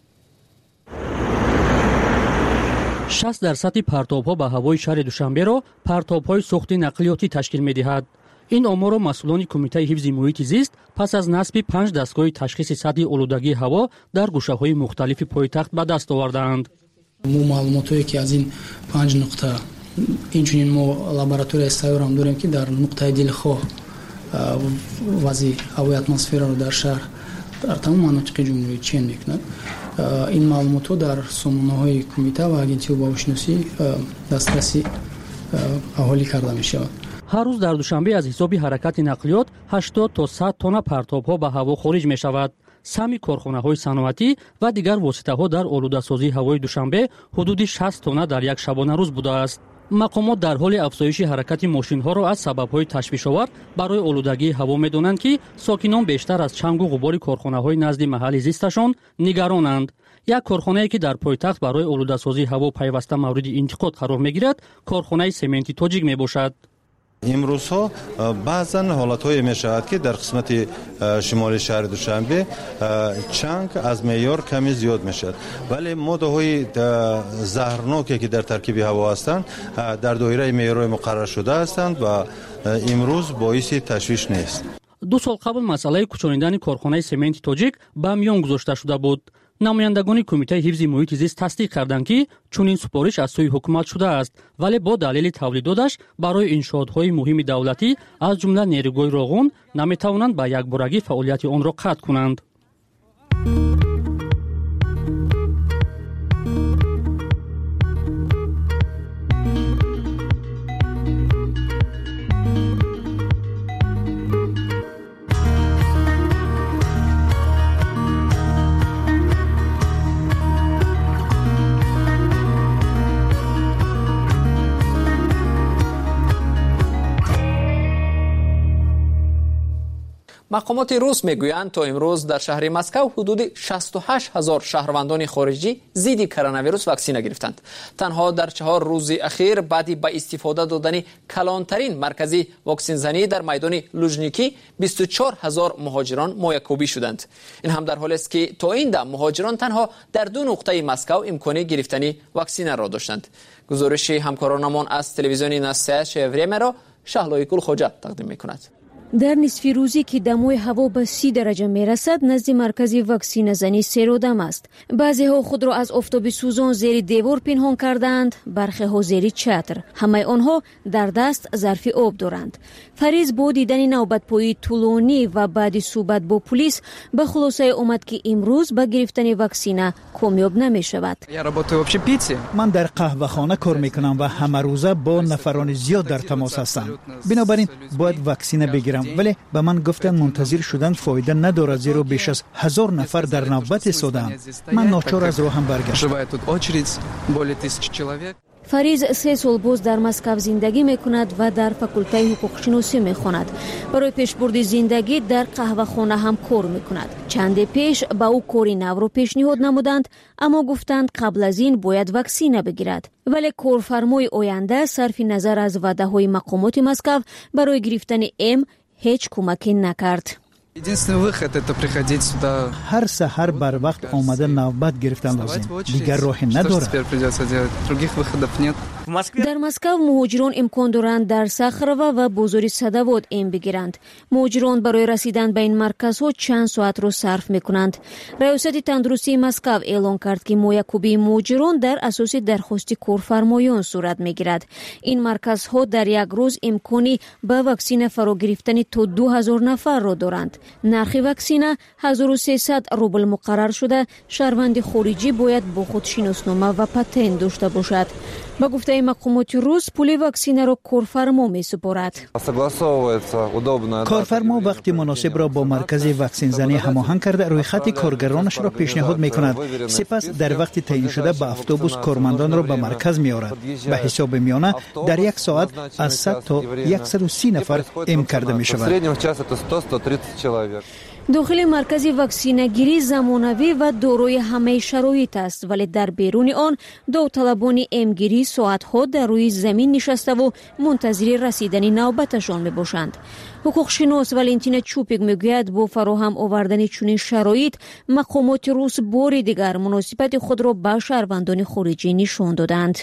шаст дарсади партобҳо ба ҳавои шаҳри Душанберо партобҳои сӯхти нақлиётӣ ташкил медиҳад. ин оморро масъулони кумитаи ҳифзи муҳити зист пас аз насби панҷ дастгоҳи ташхиси сатҳи олудагии ҳаво дар гӯшаҳои мухталифи пойтахт ба даст овардаанд. мо маълумотое ки аз ин панҷ нуқта инчунин мо лабораторияи сайёрам дорем ки дар нуқтаи дилхоҳ вазъи ҳавои атмосфераро дар шаҳр дар тамом манотиқи ҷумҳурии Чин мекунад. ин маълумотҳо дар сомонаҳои кумита ва агентии обовошиносӣ дастрасӣ аҳолӣ карда мешавад. ҳар рӯз дар Душанбе аз ҳисоби ҳаракати нақлиёт ҳаштод то сад тонна партобҳо ба ҳаво хориҷ мешавад. сами корхонаҳои саноатӣ ва дигар воситаҳо дар олудасозии ҳавои Душанбе ҳудуди шаст тонна дар як шабонарӯз будааст. мақомот дар ҳоли афзоиши ҳаракати мошинҳоро аз сабабҳои ташвишовар барои олудагии ҳаво медонанд ки сокинон бештар аз чангу ғубори корхонаҳои назди маҳалли зисташон нигаронанд. як корхонае ки дар пойтахт барои олудасозии ҳаво пайваста мавриди интиқод қарор мегирад, корхонаи сементи тоҷик мебошад. имрӯзҳо баъзан ҳолатҳое мешавад ки дар қисмати шимоли шаҳри Душанбе чанг аз меъёр каме зиёд мешавад, вале моддаҳои заҳрноке ки дар таркиби ҳаво ҳастанд дар доираи меъёрҳои муқаррар шуда ҳастанд ва имрӯз боиси ташвиш нест. ду сол қабл масъалаи кӯчонидани корхонаи сементи тоҷик ба миён гузошта шуда буд. намояндагони кумитаи ҳифзи муҳити зист тасдиқ карданд ки чунин супориш аз сӯи ҳукумат шудааст, вале бо далели тавлидодаш барои иншоотҳои муҳими давлатӣ аз ҷумла нерӯгоҳи Роғун наметавонанд ба якборагӣ фаъолияти онро қатъ кунанд. مقامات روس میگویند تا امروز در شهر مسکو حدود شصت و هشت هزار شهروندان خارجی ضد کرونا ویروس واکسینه گرفتند. تنها در چهار روز اخیر بعد با استفاده دادن کلانترین مرکزی واکسین زنی در میدان لوژنیکی بیست و چهار هزار مهاجران مایکوبی شدند. این هم در حالی است که تا این دم مهاجران تنها در دو نقطه مسکو امکان گرفتن واکسینه را داشتند. گزارش همکارانمان از تلویزیون ناسیاش وریمه را شهلای گل خوجا تقدیم می‌کند. در نصف روزی که دمای هوا به سی درجه می رسد نزد مرکز واکسینه زنی سیرودم است. بعضی ها خود را از آفتاب سوزان زیر دیوار پنهان کردند، برخی ها زیر چتر. همه آنها در دست ظرف آب دارند. فریض با دیدن نوبت پایی طولانی و بعد صحبت با پلیس به خلاصه آمد که امروز به گرفتن واکسینه کامیاب نمی شود. من در قهوه خانه کار می کنم و همه روزه با نفران زیاد در تماس هستم. بنابراین باید واکسینه بگیرم، ولی به من گفتن منتظر شدن فایده ندارد زیرا بیش از هزار نفر در نوبت ایستادند. من ناچار از راهم برگشتم. فریض سه سال باز در مسکو زندگی می کند و در فاکولته حقوق شناسی می خواند. برای پیشبرد زندگی در قهوه خانه هم کار می کند. چند پیش با او کاری نو را پیشنهاد نمودند، اما گفتند قبل از این باید واکسینه بگیرد. ولی کارفرمای آینده صرف نظر از وعده های مقامات مسکو برای گرفتن ام هیچ کمکی نکرد. هر سحر بر وقت آمده نوبت گرفتن لازم، دیگر راهی ندارد. در مسکو مهاجران امکان دارند در صخره و بازار صدوات ام بگیرند. مهاجران برای رسیدن به این مرکزها چند ساعت را صرف میکنند. ریاست تندرستی مسکو اعلام کرد که مایکوبی مهاجران در اساس درخواست کارفرمایان صورت میگیرد. این مرکزها در یک روز امکانی به واکسینه فرا گرفتن تا دو هزار نفر را دارند. نرخ واکسینه هزار و سیصد روبل مقرر شده. شهروند خارجی باید با خود شناسنامه و پتنت داشته باشد. با گفته مقامات روس پول واکسینه را کارفرما می سپارد. کارفرما وقتی مناسب را با مرکز واکسین زنی هماهنگ کرده روی خط کارگرانش را پیشنهاد می کند. سپس در وقت تعیین شده به اتوبوس کارمندان را به مرکز می آورد. به حساب میانه در یک ساعت از صد تا صد و سی نفر ام کرده می شود. داخل مرکز واکسینه گیری زمانوی و دارای همه شرایط است، ولی در بیرون آن داوطلبان امگیری ساعتها در روی زمین نشسته و منتظر رسیدن نوبتشان می باشند. حقوق شناس ولنتینا چوپیک میگوید با فراهم آوردن چنین شرایط مقامات روس بار دیگر مناسبت خود را به شهروندان خارجی نشان دادند.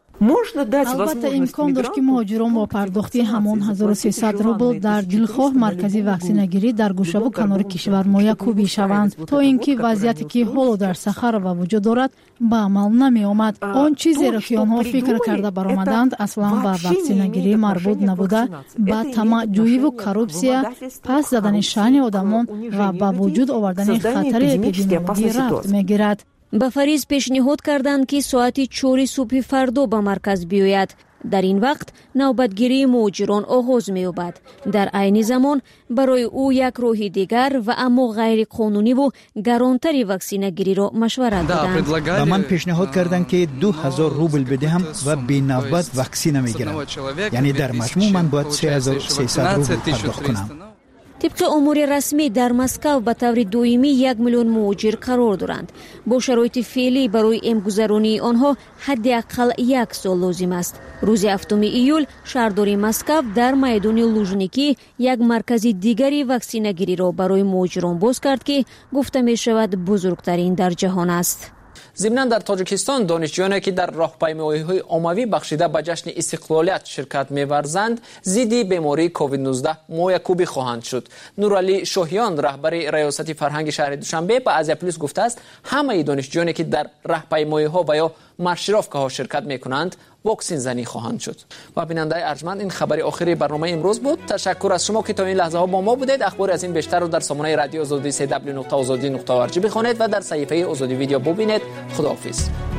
البته امکان داشت که مهاجران با پرداختی همان هزار و سیصد روبل در دلخواه مرکزی واکسینه گیری در گوشه و کنار کشور مایکوبی شوند تا اینکه وضعیتی که حالا در صخره و وجود دارد به عمل نمی آمد. آن چیزی را که آنها فکر کرده برآمدند اصلا به واکسینه گیری مربوط نبوده، به طمع جویی و کورپسیا، پس زدن شأن آدمان و به وجود آوردن خطر اپیدمیولوژی ربط میگیرد. به فریض پیشنهاد کردند که ساعت چهار صبح فردا به مرکز بیاید. در این وقت نوبتگیری مهاجران آغاز می‌یابد. در عین زمان برای او یک راه دیگر و اما غیر قانونی و گرانتری واکسینه گیری را مشورت دادند. و من پیشنهاد کردند که دو هزار روبل بدهم و بی نوبت واکسینه میگیرم. یعنی در مجموع من باید سه هزار و سیصد روبل پرداخت کنم. طبق امور رسمی در مسکو به طور دائمی یک میلیون مهاجر قرار دارند. با شرایط فعلی برای امگذرانی آنها حداقل یک سال لازم است. روز هفتم ایول شهرداری مسکو در میدان لوژنیکی یک مرکز دیگری واکسینه گیری را برای مهاجران باز کرد که گفته می شود بزرگترین در جهان است. ضمناً در تاجیکستان دانشجویانی که در راهپیمایی‌های عمومی بخشیده به جشن استقلالیت شرکت می‌ورزند ضد بیماری کووید نوزده مایکوبی خواهند شد. نورعلی شاهیان رهبر ریاست فرهنگ شهر دوشنبه به آزیا پلیس گفته است همه دانشجویانی که در راهپیمایی‌ها و یا مارشیروفکاها شرکت می‌کنند واکسین زنی خواهند شد. و بیننده ارجمند این خبر آخری برنامه امروز بود. تشکر از شما که تا این لحظه ها با ما بودید. اخبار از این بیشتر رو در سامانه رادیو آزادی سه دبلیو نقطه آزادی نقطه او آر جی بخوانید و در صفحه آزادی ویدیو ببینید. خداحافظ.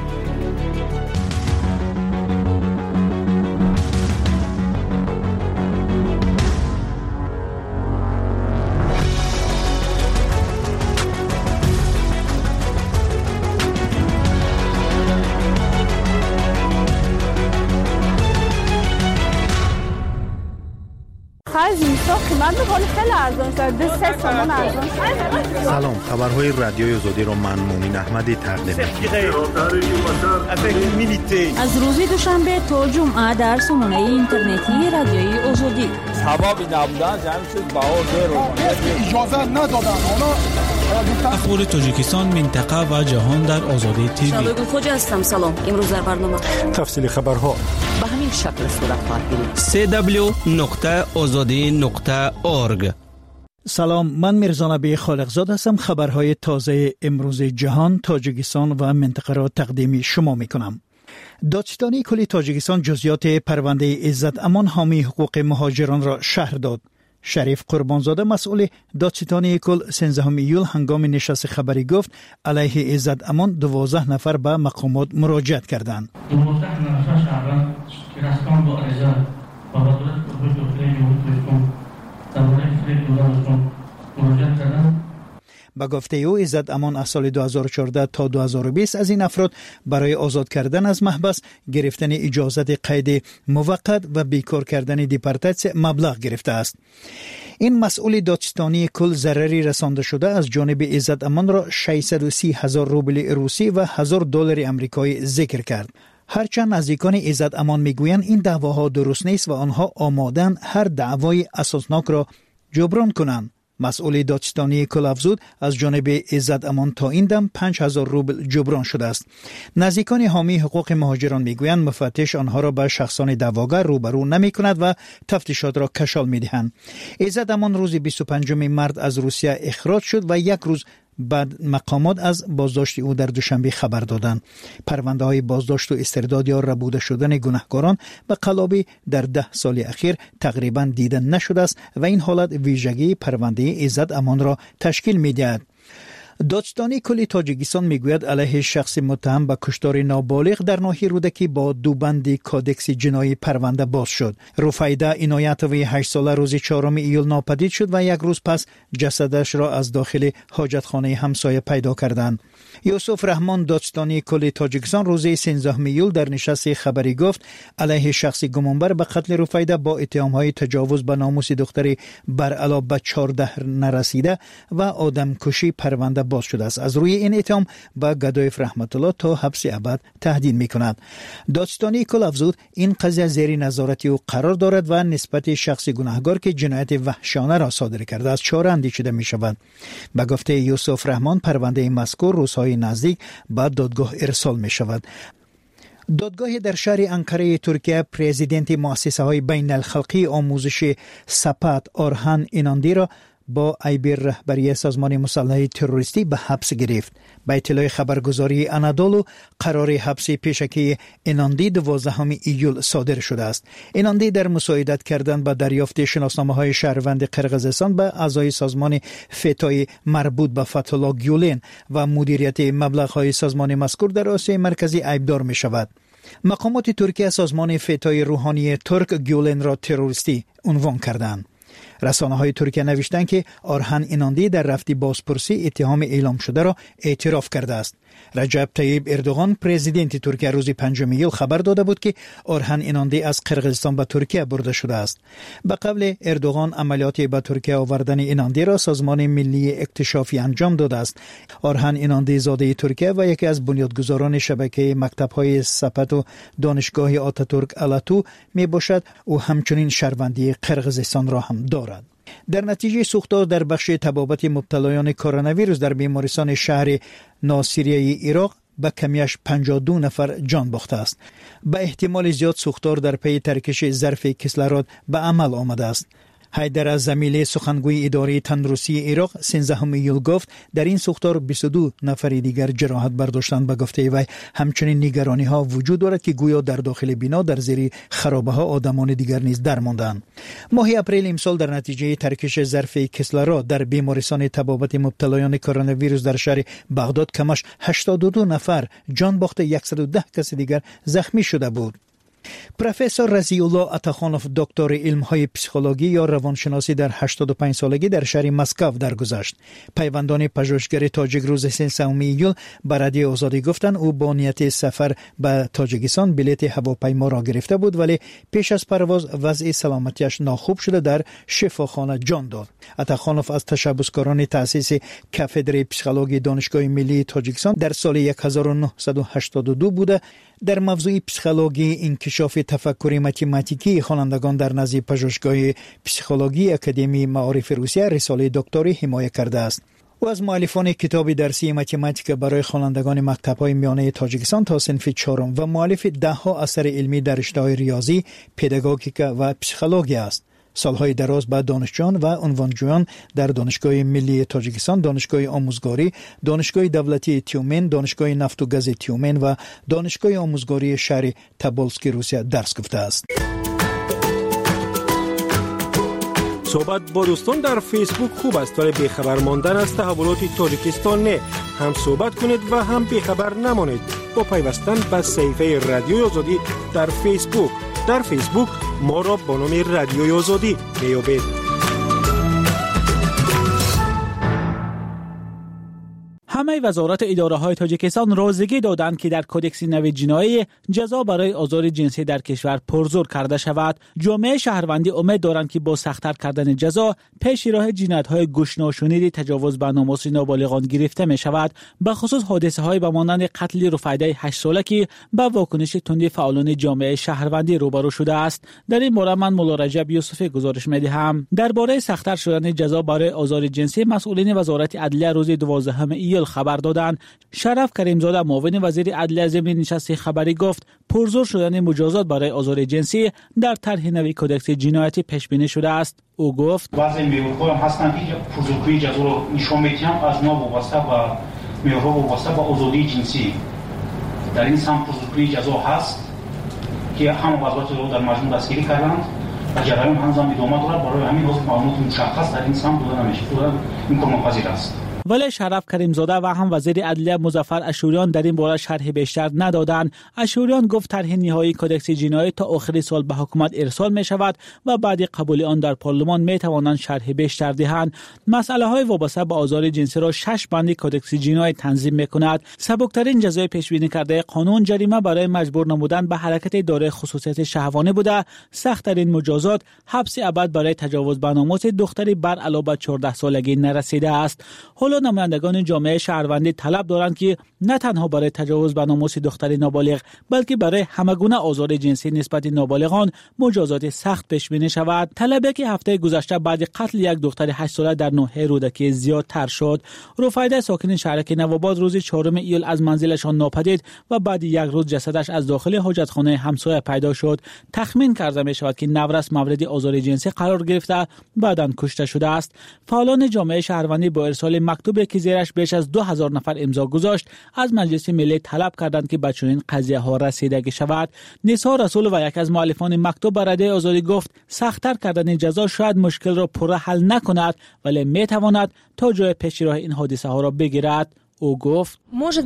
خرج میسا قیمت حال خیلی ارزان شد. دو سه سامان ارزان شد. سلام، خبرهای رادیوی آزادی رو من مومین احمدی تقدیم می‌کنم. از روز دوشنبه تا جمعه در سامانه اینترنتی رادیوی آزادی. سبب نبودن جمعیت بهار رو اجازه ندادن. اخبار تاجیکستان، منطقه و جهان در آزادی تیوی. شبگون خوجا هستم. سلام. امروز در برنامه تفصیل خبرها به همین شکل صورت خواهد گرفت. سی دبلیو نقطه آزادی نقطه اورگ. سلام، من میرزا نبی خالقزاد هستم. خبرهای تازه امروز جهان، تاجیکستان و منطقه را تقدیم شما میکنم. دادستانی کل تاجیکستان جزئیات پرونده عزت امان حامی حقوق مهاجران را شرح داد. شریف قربانزاده مسئول دادستانی کل سیزدهم ایول هنگام نشست خبری گفت علیه عزت امان دوازده نفر به مقامات مراجعت کردند. دوازده نفر شهروند که رسما با عرضه و وزارت بهبود داخلی یهودستان درباره فریب دولتشون مراجعت کردند. به گفته او عزت امان از سال دو هزار و چهارده تا دو هزار و بیست از این افراد برای آزاد کردن از محبس، گرفتن اجازت قید موقت و بیکار کردن دیپورتاسیون مبلغ گرفته است. این مسئول دادستانی کل ضرری رسانده شده از جانب عزت امان را ششصد و سی هزار روبل روسی و هزار دلار آمریکایی ذکر کرد. هرچند نزدیکان عزت امان میگویند این دعواها درست نیست و آنها آمادن هر دعوای اساسناک را جبران کنند. مسئول دادستانی کل افزود از جانب عزت امان تا این دم پنج هزار روبل جبران شده است. نزدیکان حامی حقوق مهاجران میگویند مفتش آنها را به شخصان دعواگر روبرو نمی کند و تفتیشات را کشال می دهند. عزت امان روز بیست و پنجم مارس از روسیه اخراج شد و یک روز بعد مقامات از بازداشت او در دوشنبه خبر دادند. پرونده های بازداشت و استرداد یا ربوده شدن گناهکاران به قلابی در ده سال اخیر تقریبا دیده نشده است و این حالت ویژگی پرونده عزت امان را تشکیل می‌دهد. دادستانی کل تاجیکستان میگوید علیه شخص متهم به کشتار نابالغ در ناحیه رودکی با دوبند کادکس جنایی پرونده باز شد. رفیده عنایتوی هشت ساله روز چهارم ایول ناپدید شد و یک روز پس جسدش را از داخل حاجتخانه همسایه پیدا کردند. یوسف رحمان دادستانی کل تاجیکستان روز سیزدهم ایول در نشست خبری گفت علیه شخص گمانبر به قتل رفیده با اتهام‌های تجاوز به ناموس دختری بر علاوه به چهارده نرسیده و آدمکشی پرونده باز شده است. از روی این اتهام به گدایف رحمت الله تا حبس ابد تهدید می‌کند. دادستانی کل افزود این قضیه زیر نظارت او قرار دارد و نسبت شخص گناهکار که جنایت وحشیانه را صادر کرده است چاره اندیشیده می‌شود. به گفته یوسف رحمان پرونده مذکور روزهای نزدیک به دادگاه ارسال می‌شود. دادگاه در شهر انکره ترکیه پرزیدنت مؤسسه های بین الخلقی آموزش سپات آرهان ایناندی را با ایبر رهبری سازمان مسلح تروریستی به حبس گرفت. به اطلاع خبرگزاری انادولو قرار حبس پیشکی ایناندی دوازدهم ایول صادر شده است. ایناندی در مساعدت کردن به دریافت شناسنامه‌های شهروند قرقیزستان به اعضای سازمان فتای مربوط به فتح‌الله گیولن و مدیریت مبلغ‌های سازمان مذکور در آسیای مرکزی ایبدار می شود. مقامات ترکیه سازمان فتای روحانی ترک گیولن را تروریستی عنوان کردند. رسانه های ترکیه نوشتند که آرهان ایناندی در رفتی بازپرسی اتهام اعلام شده را اعتراف کرده است. رجب طیب اردوغان پرزیدنت ترکیه روز پنجم ایول خبر داده بود که آرهان ایناندی از قرقیزستان به ترکیه برده شده است. به قبل اردوغان عملیاتی به ترکیه آوردن ایناندی را سازمان ملی اکتشافی انجام داده است. آرهان ایناندی زاده ترکیه و یکی از بنیادگذاران شبکه مکتب‌های سپت و دانشگاه آتاتورک الاتو می باشد. او همچنین شهروندی قرقیزستان را هم دارد. در نتیجه سوختار در بخش طبابت مبتلایان کرونا ویروس در بیمارستان شهر ناصریه عراق به کمیش پنجاه و دو نفر جان باخته است. به احتمال زیاد سوختار در پی ترکش ظرف کسلرات به عمل آمده است. حیدر از زمیل سخنگوی اداره تندرستی عراق سیزدهم ایول گفت در این سوختار بیست و دو نفر دیگر جراحت برداشتند. به گفته وی همچنین نگرانی ها وجود دارد که گویا در داخل بنا در زیر خرابه ها آدمان دیگر نیز درماندند. ماه اپریل امسال در نتیجه ترکش ظرف کسلرات در بیمارستان طبابت مبتلایان کرونا ویروس در شهر بغداد کمش هشتاد و دو نفر جان باخته، صد و ده کس دیگر زخمی شده بود. پروفسور رضی الله عطاخانوف دکتر علم‌های پسیکولوژی یا روانشناسی در هشتاد و پنج سالگی در شهر مسکو درگذشت. پیوندان پژوهشگر تاجیک روز سوم ایول به رادیو آزادی گفتند او با نیت سفر به تاجیکستان بلیط هواپیما را گرفته بود، ولی پیش از پرواز وضع سلامتیش ناخوب شده در شفاخانه جان داد. عطاخانوف از تشبثکاران تأسیس کاتدر پسیکولوژی دانشگاه ملی تاجیکستان در سال هزار و نهصد و هشتاد و دو بوده. در موضوع پسیکولوژی انکشاف تفکر متماتیکی خوانندگان در نزد پژوهشگاه پسیکولوژی اکادمی معارف روسیه رساله دکتری حمایت کرده است. او از مؤلفان کتاب درسی متماتیک برای خوانندگان مکتب‌های میانه تاجیکستان تا صنف چهارم و مؤلف ده‌ها اثر علمی در رشته‌های ریاضی، پداگوژیک و پسیکولوژی است. سالهای دراز بعد دانشجویان و عنوانجویان در دانشگاه ملی تاجیکستان، دانشگاه آموزگاری، دانشگاه دولتی تیومن، دانشگاه نفت و گاز تیومن و دانشگاه آموزگاری شهر تبولسک روسیه درس گفته است. صحبت با دوستان در فیسبوک خوب است، ولی بیخبر ماندن از تحولات تاجیکستان نه. هم صحبت کنید و هم بیخبر نمانید با پیوستن به صفحه رادیوی آزادی در فیسبوک. در فیسبوک ما را با نام رادیوی آزادی میابید. همه وزارت اداره‌های تاجیکستان راضیگی دادند که در کدکس نو جنایی جزا برای آزار جنسی در کشور پرزور کرده شود. جامعه شهروندی امید دارند که با سخت‌تر کردن جزا پیش راه جنایت‌های گوش‌ناشنید تجاوز به ناموس نابالغان گرفته می شود، به خصوص حادثه‌های به مانند قتل رفیده هشت ساله که به واکنش تند فعالان جامعه شهروندی روبرو شده است. در این باره من مولا رجب یوسفی گزارش می‌دهم. درباره سخت‌تر شدن جزا برای آزار جنسی مسئولین وزارت عدلیه روز دوازدهم ایول خبر دادند. شرف کریمزاده معاون وزیر عدلیه ضمن نشست خبری گفت پرزور شدن مجازات برای آزار جنسی در طرح نوی کدکس جنایتی پیش بینی شده است. او گفت بعضی میورها هم هستند که پرزورگویی جزا رو نشان میدهند از ما وابسته به میورها وابسته به آزادی جنسی. در این سم پرزورگویی جزا هست که هم وزارت رو در مجموع دستگیری کردند و جریان هنوز هم ادامه دارد. برای همین حسب معلومات مشخص در این سم داده نمیشه. این کار ناپذیر است. ولی شرف کریمزاده و هم وزیر عدلیه مظفر اشوریان در این باره شرح بیشتر ندادند. اشوریان گفت طرح نهایی کدکس جنایی تا آخر سال به حکومت ارسال می شود و بعد قبول آن در پارلمان می توانند شرح بیشتر دهند. مسئله های وابسته به آزار جنسی را شش بند کدکس جنایی تنظیم می کند. سبکترین جزای پیش بینی کرده قانون جریمه برای مجبور نمودن به حرکت دارای خصوصیت شهوانی بوده. سخت‌ترین مجازات حبس ابد برای تجاوز به ناموس دختری بر علاوه چهارده سالگی نرسیده است. حالا نمایندگان جامعه شهروندی طلب دارند که نه تنها برای تجاوز به ناموس دختری نابالغ بلکه برای همگونه آزار جنسی نسبت نابالغان مجازات سخت پیش بینی شود. طلبی که هفته گذشته بعد قتل یک دختر هشت ساله در ناحیه رودکی زیادتر شد. رفیده ساکن شهرک نوآباد روز چهارم ایول از منزلشان ناپدید و بعد یک روز جسدش از داخل حاجتخانه همسایه پیدا شد. تخمین کرده می شود که نورس مورد آزار جنسی قرار گرفته بعداً کشته شده است. فعالان جامعه شهروندی با ارسال مکتوبی که زیرش بیش از دو هزار نفر امضا گذاشت از مجلس ملی طلب کردند که به چنین قضیه ها رسیدگی شود. نسا رسول و یک از مؤلفان مکتوب به رادیوی آزادی گفت سخت‌تر کردن جزا شاید مشکل را پوره حل نکند ولی می تواند تا جای پیش راه این حادثه ها را بگیرد. او گفت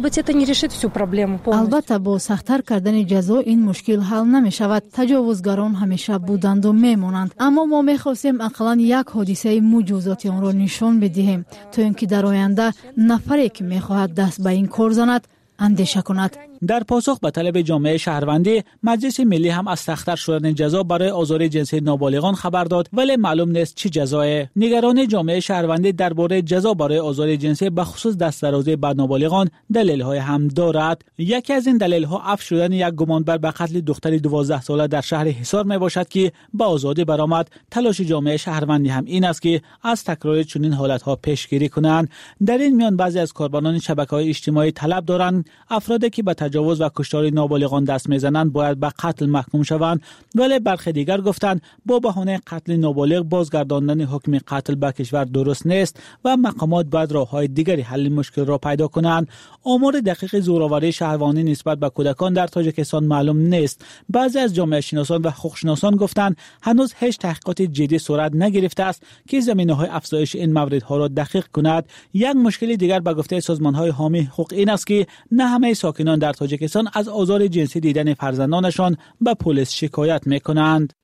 البته با سخت‌تر کردن جزا این مشکل حل نمی شود. تجاوزگران همیشه بودند و میمانند، اما ما می‌خواستیم اقلاً یک حادثه مجازاتی آن را نشان بدهیم تا اینکه در آینده نفری که می‌خواهد دست به این کار زند اندیشه کند. در پاسخ به طلب جامعه شهروندی مجلس ملی هم از سخت‌تر شدن جزا برای آزار جنسی نابالغان خبر داد ولی معلوم نیست چه جزایی. نگران جامعه شهروندی درباره جزا برای آزار جنسی به خصوص دست‌درازی به نابالغان دلایل هم دارد. یکی از این دلایل‌ها عفو شدن یک گمانبر به قتل دختری دوازده ساله در شهر حصار می باشد که به آزادی برآمد. تلاش جامعه شهروندی هم این است که از تکرار چنین حالت‌ها پیشگیری کنند. در این میان بعضی از کاربران شبکه‌های اجتماعی طلب دارند افرادی که به تجاوز و کشتار نابالغان دست میزنند باید به قتل محکوم شوند، ولی برخی دیگر گفتند با بهانه قتل نابالغ بازگرداندن حکم قتل به کشور درست نیست و مقامات باید راههای دیگری حل مشکل را پیدا کنند. آمار دقیق زورآوری شهروانی نسبت به کودکان در تاجیکستان معلوم نیست. بعضی از جامعه شناسان و حقوق شناسان گفتند هنوز هیچ تحقیقات جدی صورت نگرفته است که زمینه‌های افزایش این موردها را دقیق کند. یک مشکل دیگر به گفته سازمان‌های حامی حقوق این است که نه همه ساکنان در تاجیکستان از آزار جنسی دیدن فرزندانشان به پلیس شکایت میکنند.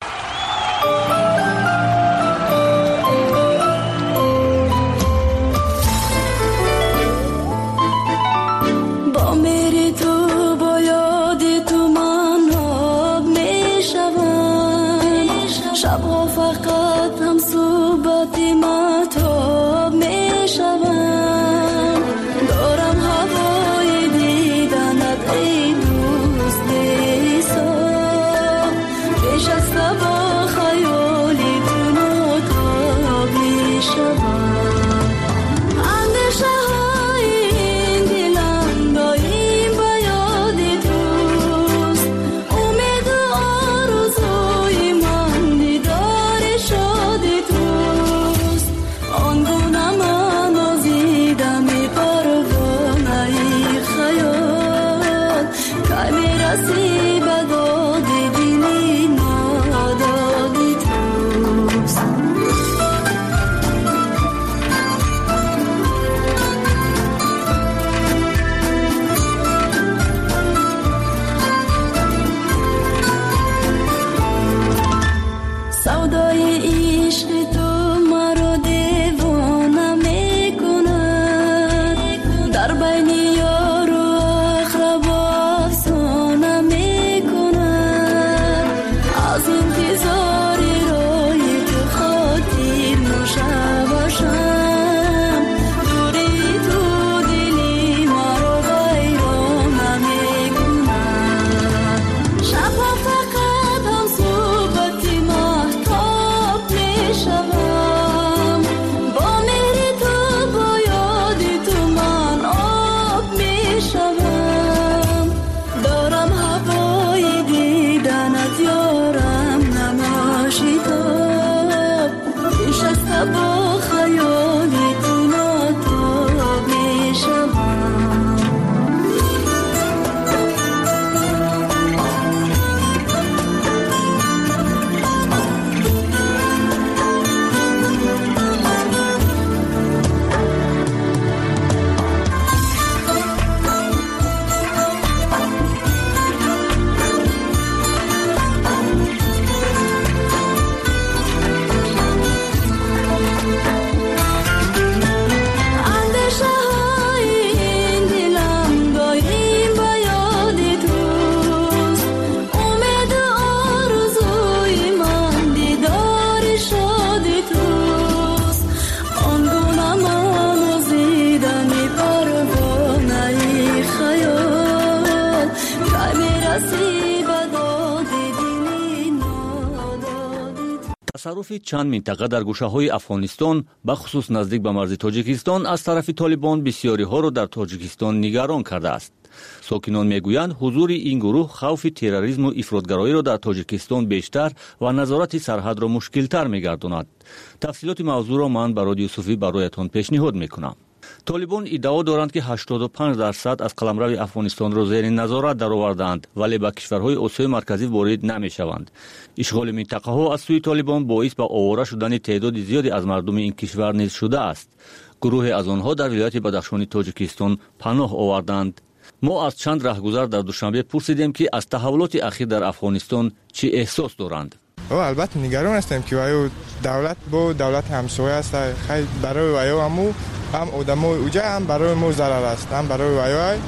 تصرف چند منطقه در گوشه‌های افغانستان به خصوص نزدیک به مرز تاجیکستان از طرف طالبان بسیاری ها را در تاجیکستان نگران کرده است. ساکنان میگویند حضور این گروه خوف تروریسم و افراطگرایی را در تاجیکستان بیشتر و نظارت سرحد را مشکل‌تر می‌گرداند. تفصیلات موضوع را من برای یوسفی برایتان پیشنهاد می‌کنم. طالبان ادعا دارند که هشتاد و پنج درصد از قلمرو افغانستان را زیر نظارت درآوردند ولی به کشورهای آسیای مرکزی وارد نمی‌شوند. اشغال منطقه ها از سوی طالبان باعث به آواره شدن تعداد زیادی از مردم این کشور نیز شده است. گروه از آنها در ولایت بدخشان تاجیکستان پناه آوردند. ما از چند رهگذر در دوشنبه پرسیدیم که از تحولات اخیر در افغانستان چه احساس دارند. البته نگران هستیم که وایو دولت با دولت همسایه است، خیلی برای وایو همو هم آدمای اوجا هم برای ما ضرر است، هم برای وایو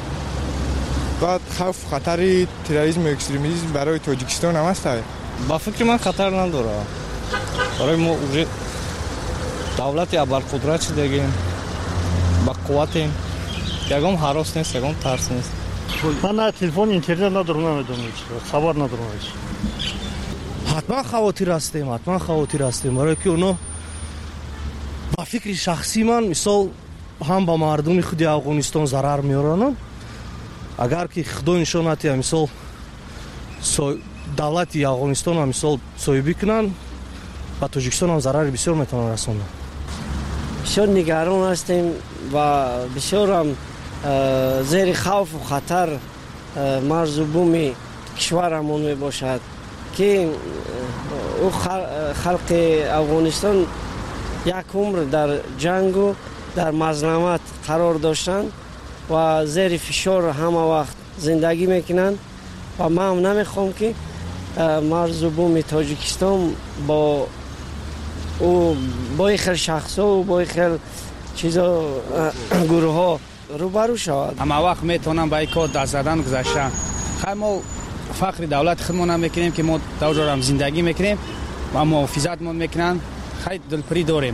بعد خوف خطر تروریسم و اکستریمیسم برای تاجیکستان هم است. با فکر من خطر نداره. برای ما اوجا دولت ابرقدرت شدیم، با قوتیم، یکم هراس نیست، یکم ترس نیست. من نه تلفن اینترنت ندارم، نمیدونم چی خبر ندارم. حتما خواطر هستیم، حتما خواطر هستیم، برای که اونا با فکر شخصی من مثال هم با مردم خود افغانستان ضرر میارن. اگر که خدا نشانتی مثال دولت افغانستان هم مثال صاحبی کنن با تاجیکستان هم ضرر بسیار میتونن رسونن. بسیار نگران هستیم و بسیار هم زیر خوف و خطر مرز و بوم کشورمون می باشد که او خلق افغانستان یک عمر در جنگ و در مظلومت قرار داشتند و زیر فشار همه وقت زندگی میکنند و ما هم نمیخوام که مرز و بوم تاجیکستان با او با این خیل شخصا و با این خیل چیزا گروه ها روبرو شود. اما وقت میتونم با این کار دست زدن گذاشتن. خیلی ما فخر دولت خودمون هم میکنیم که ما دوجور هم زندگی میکنیم و محافظت ما میکنن. خیلی دلپری داریم.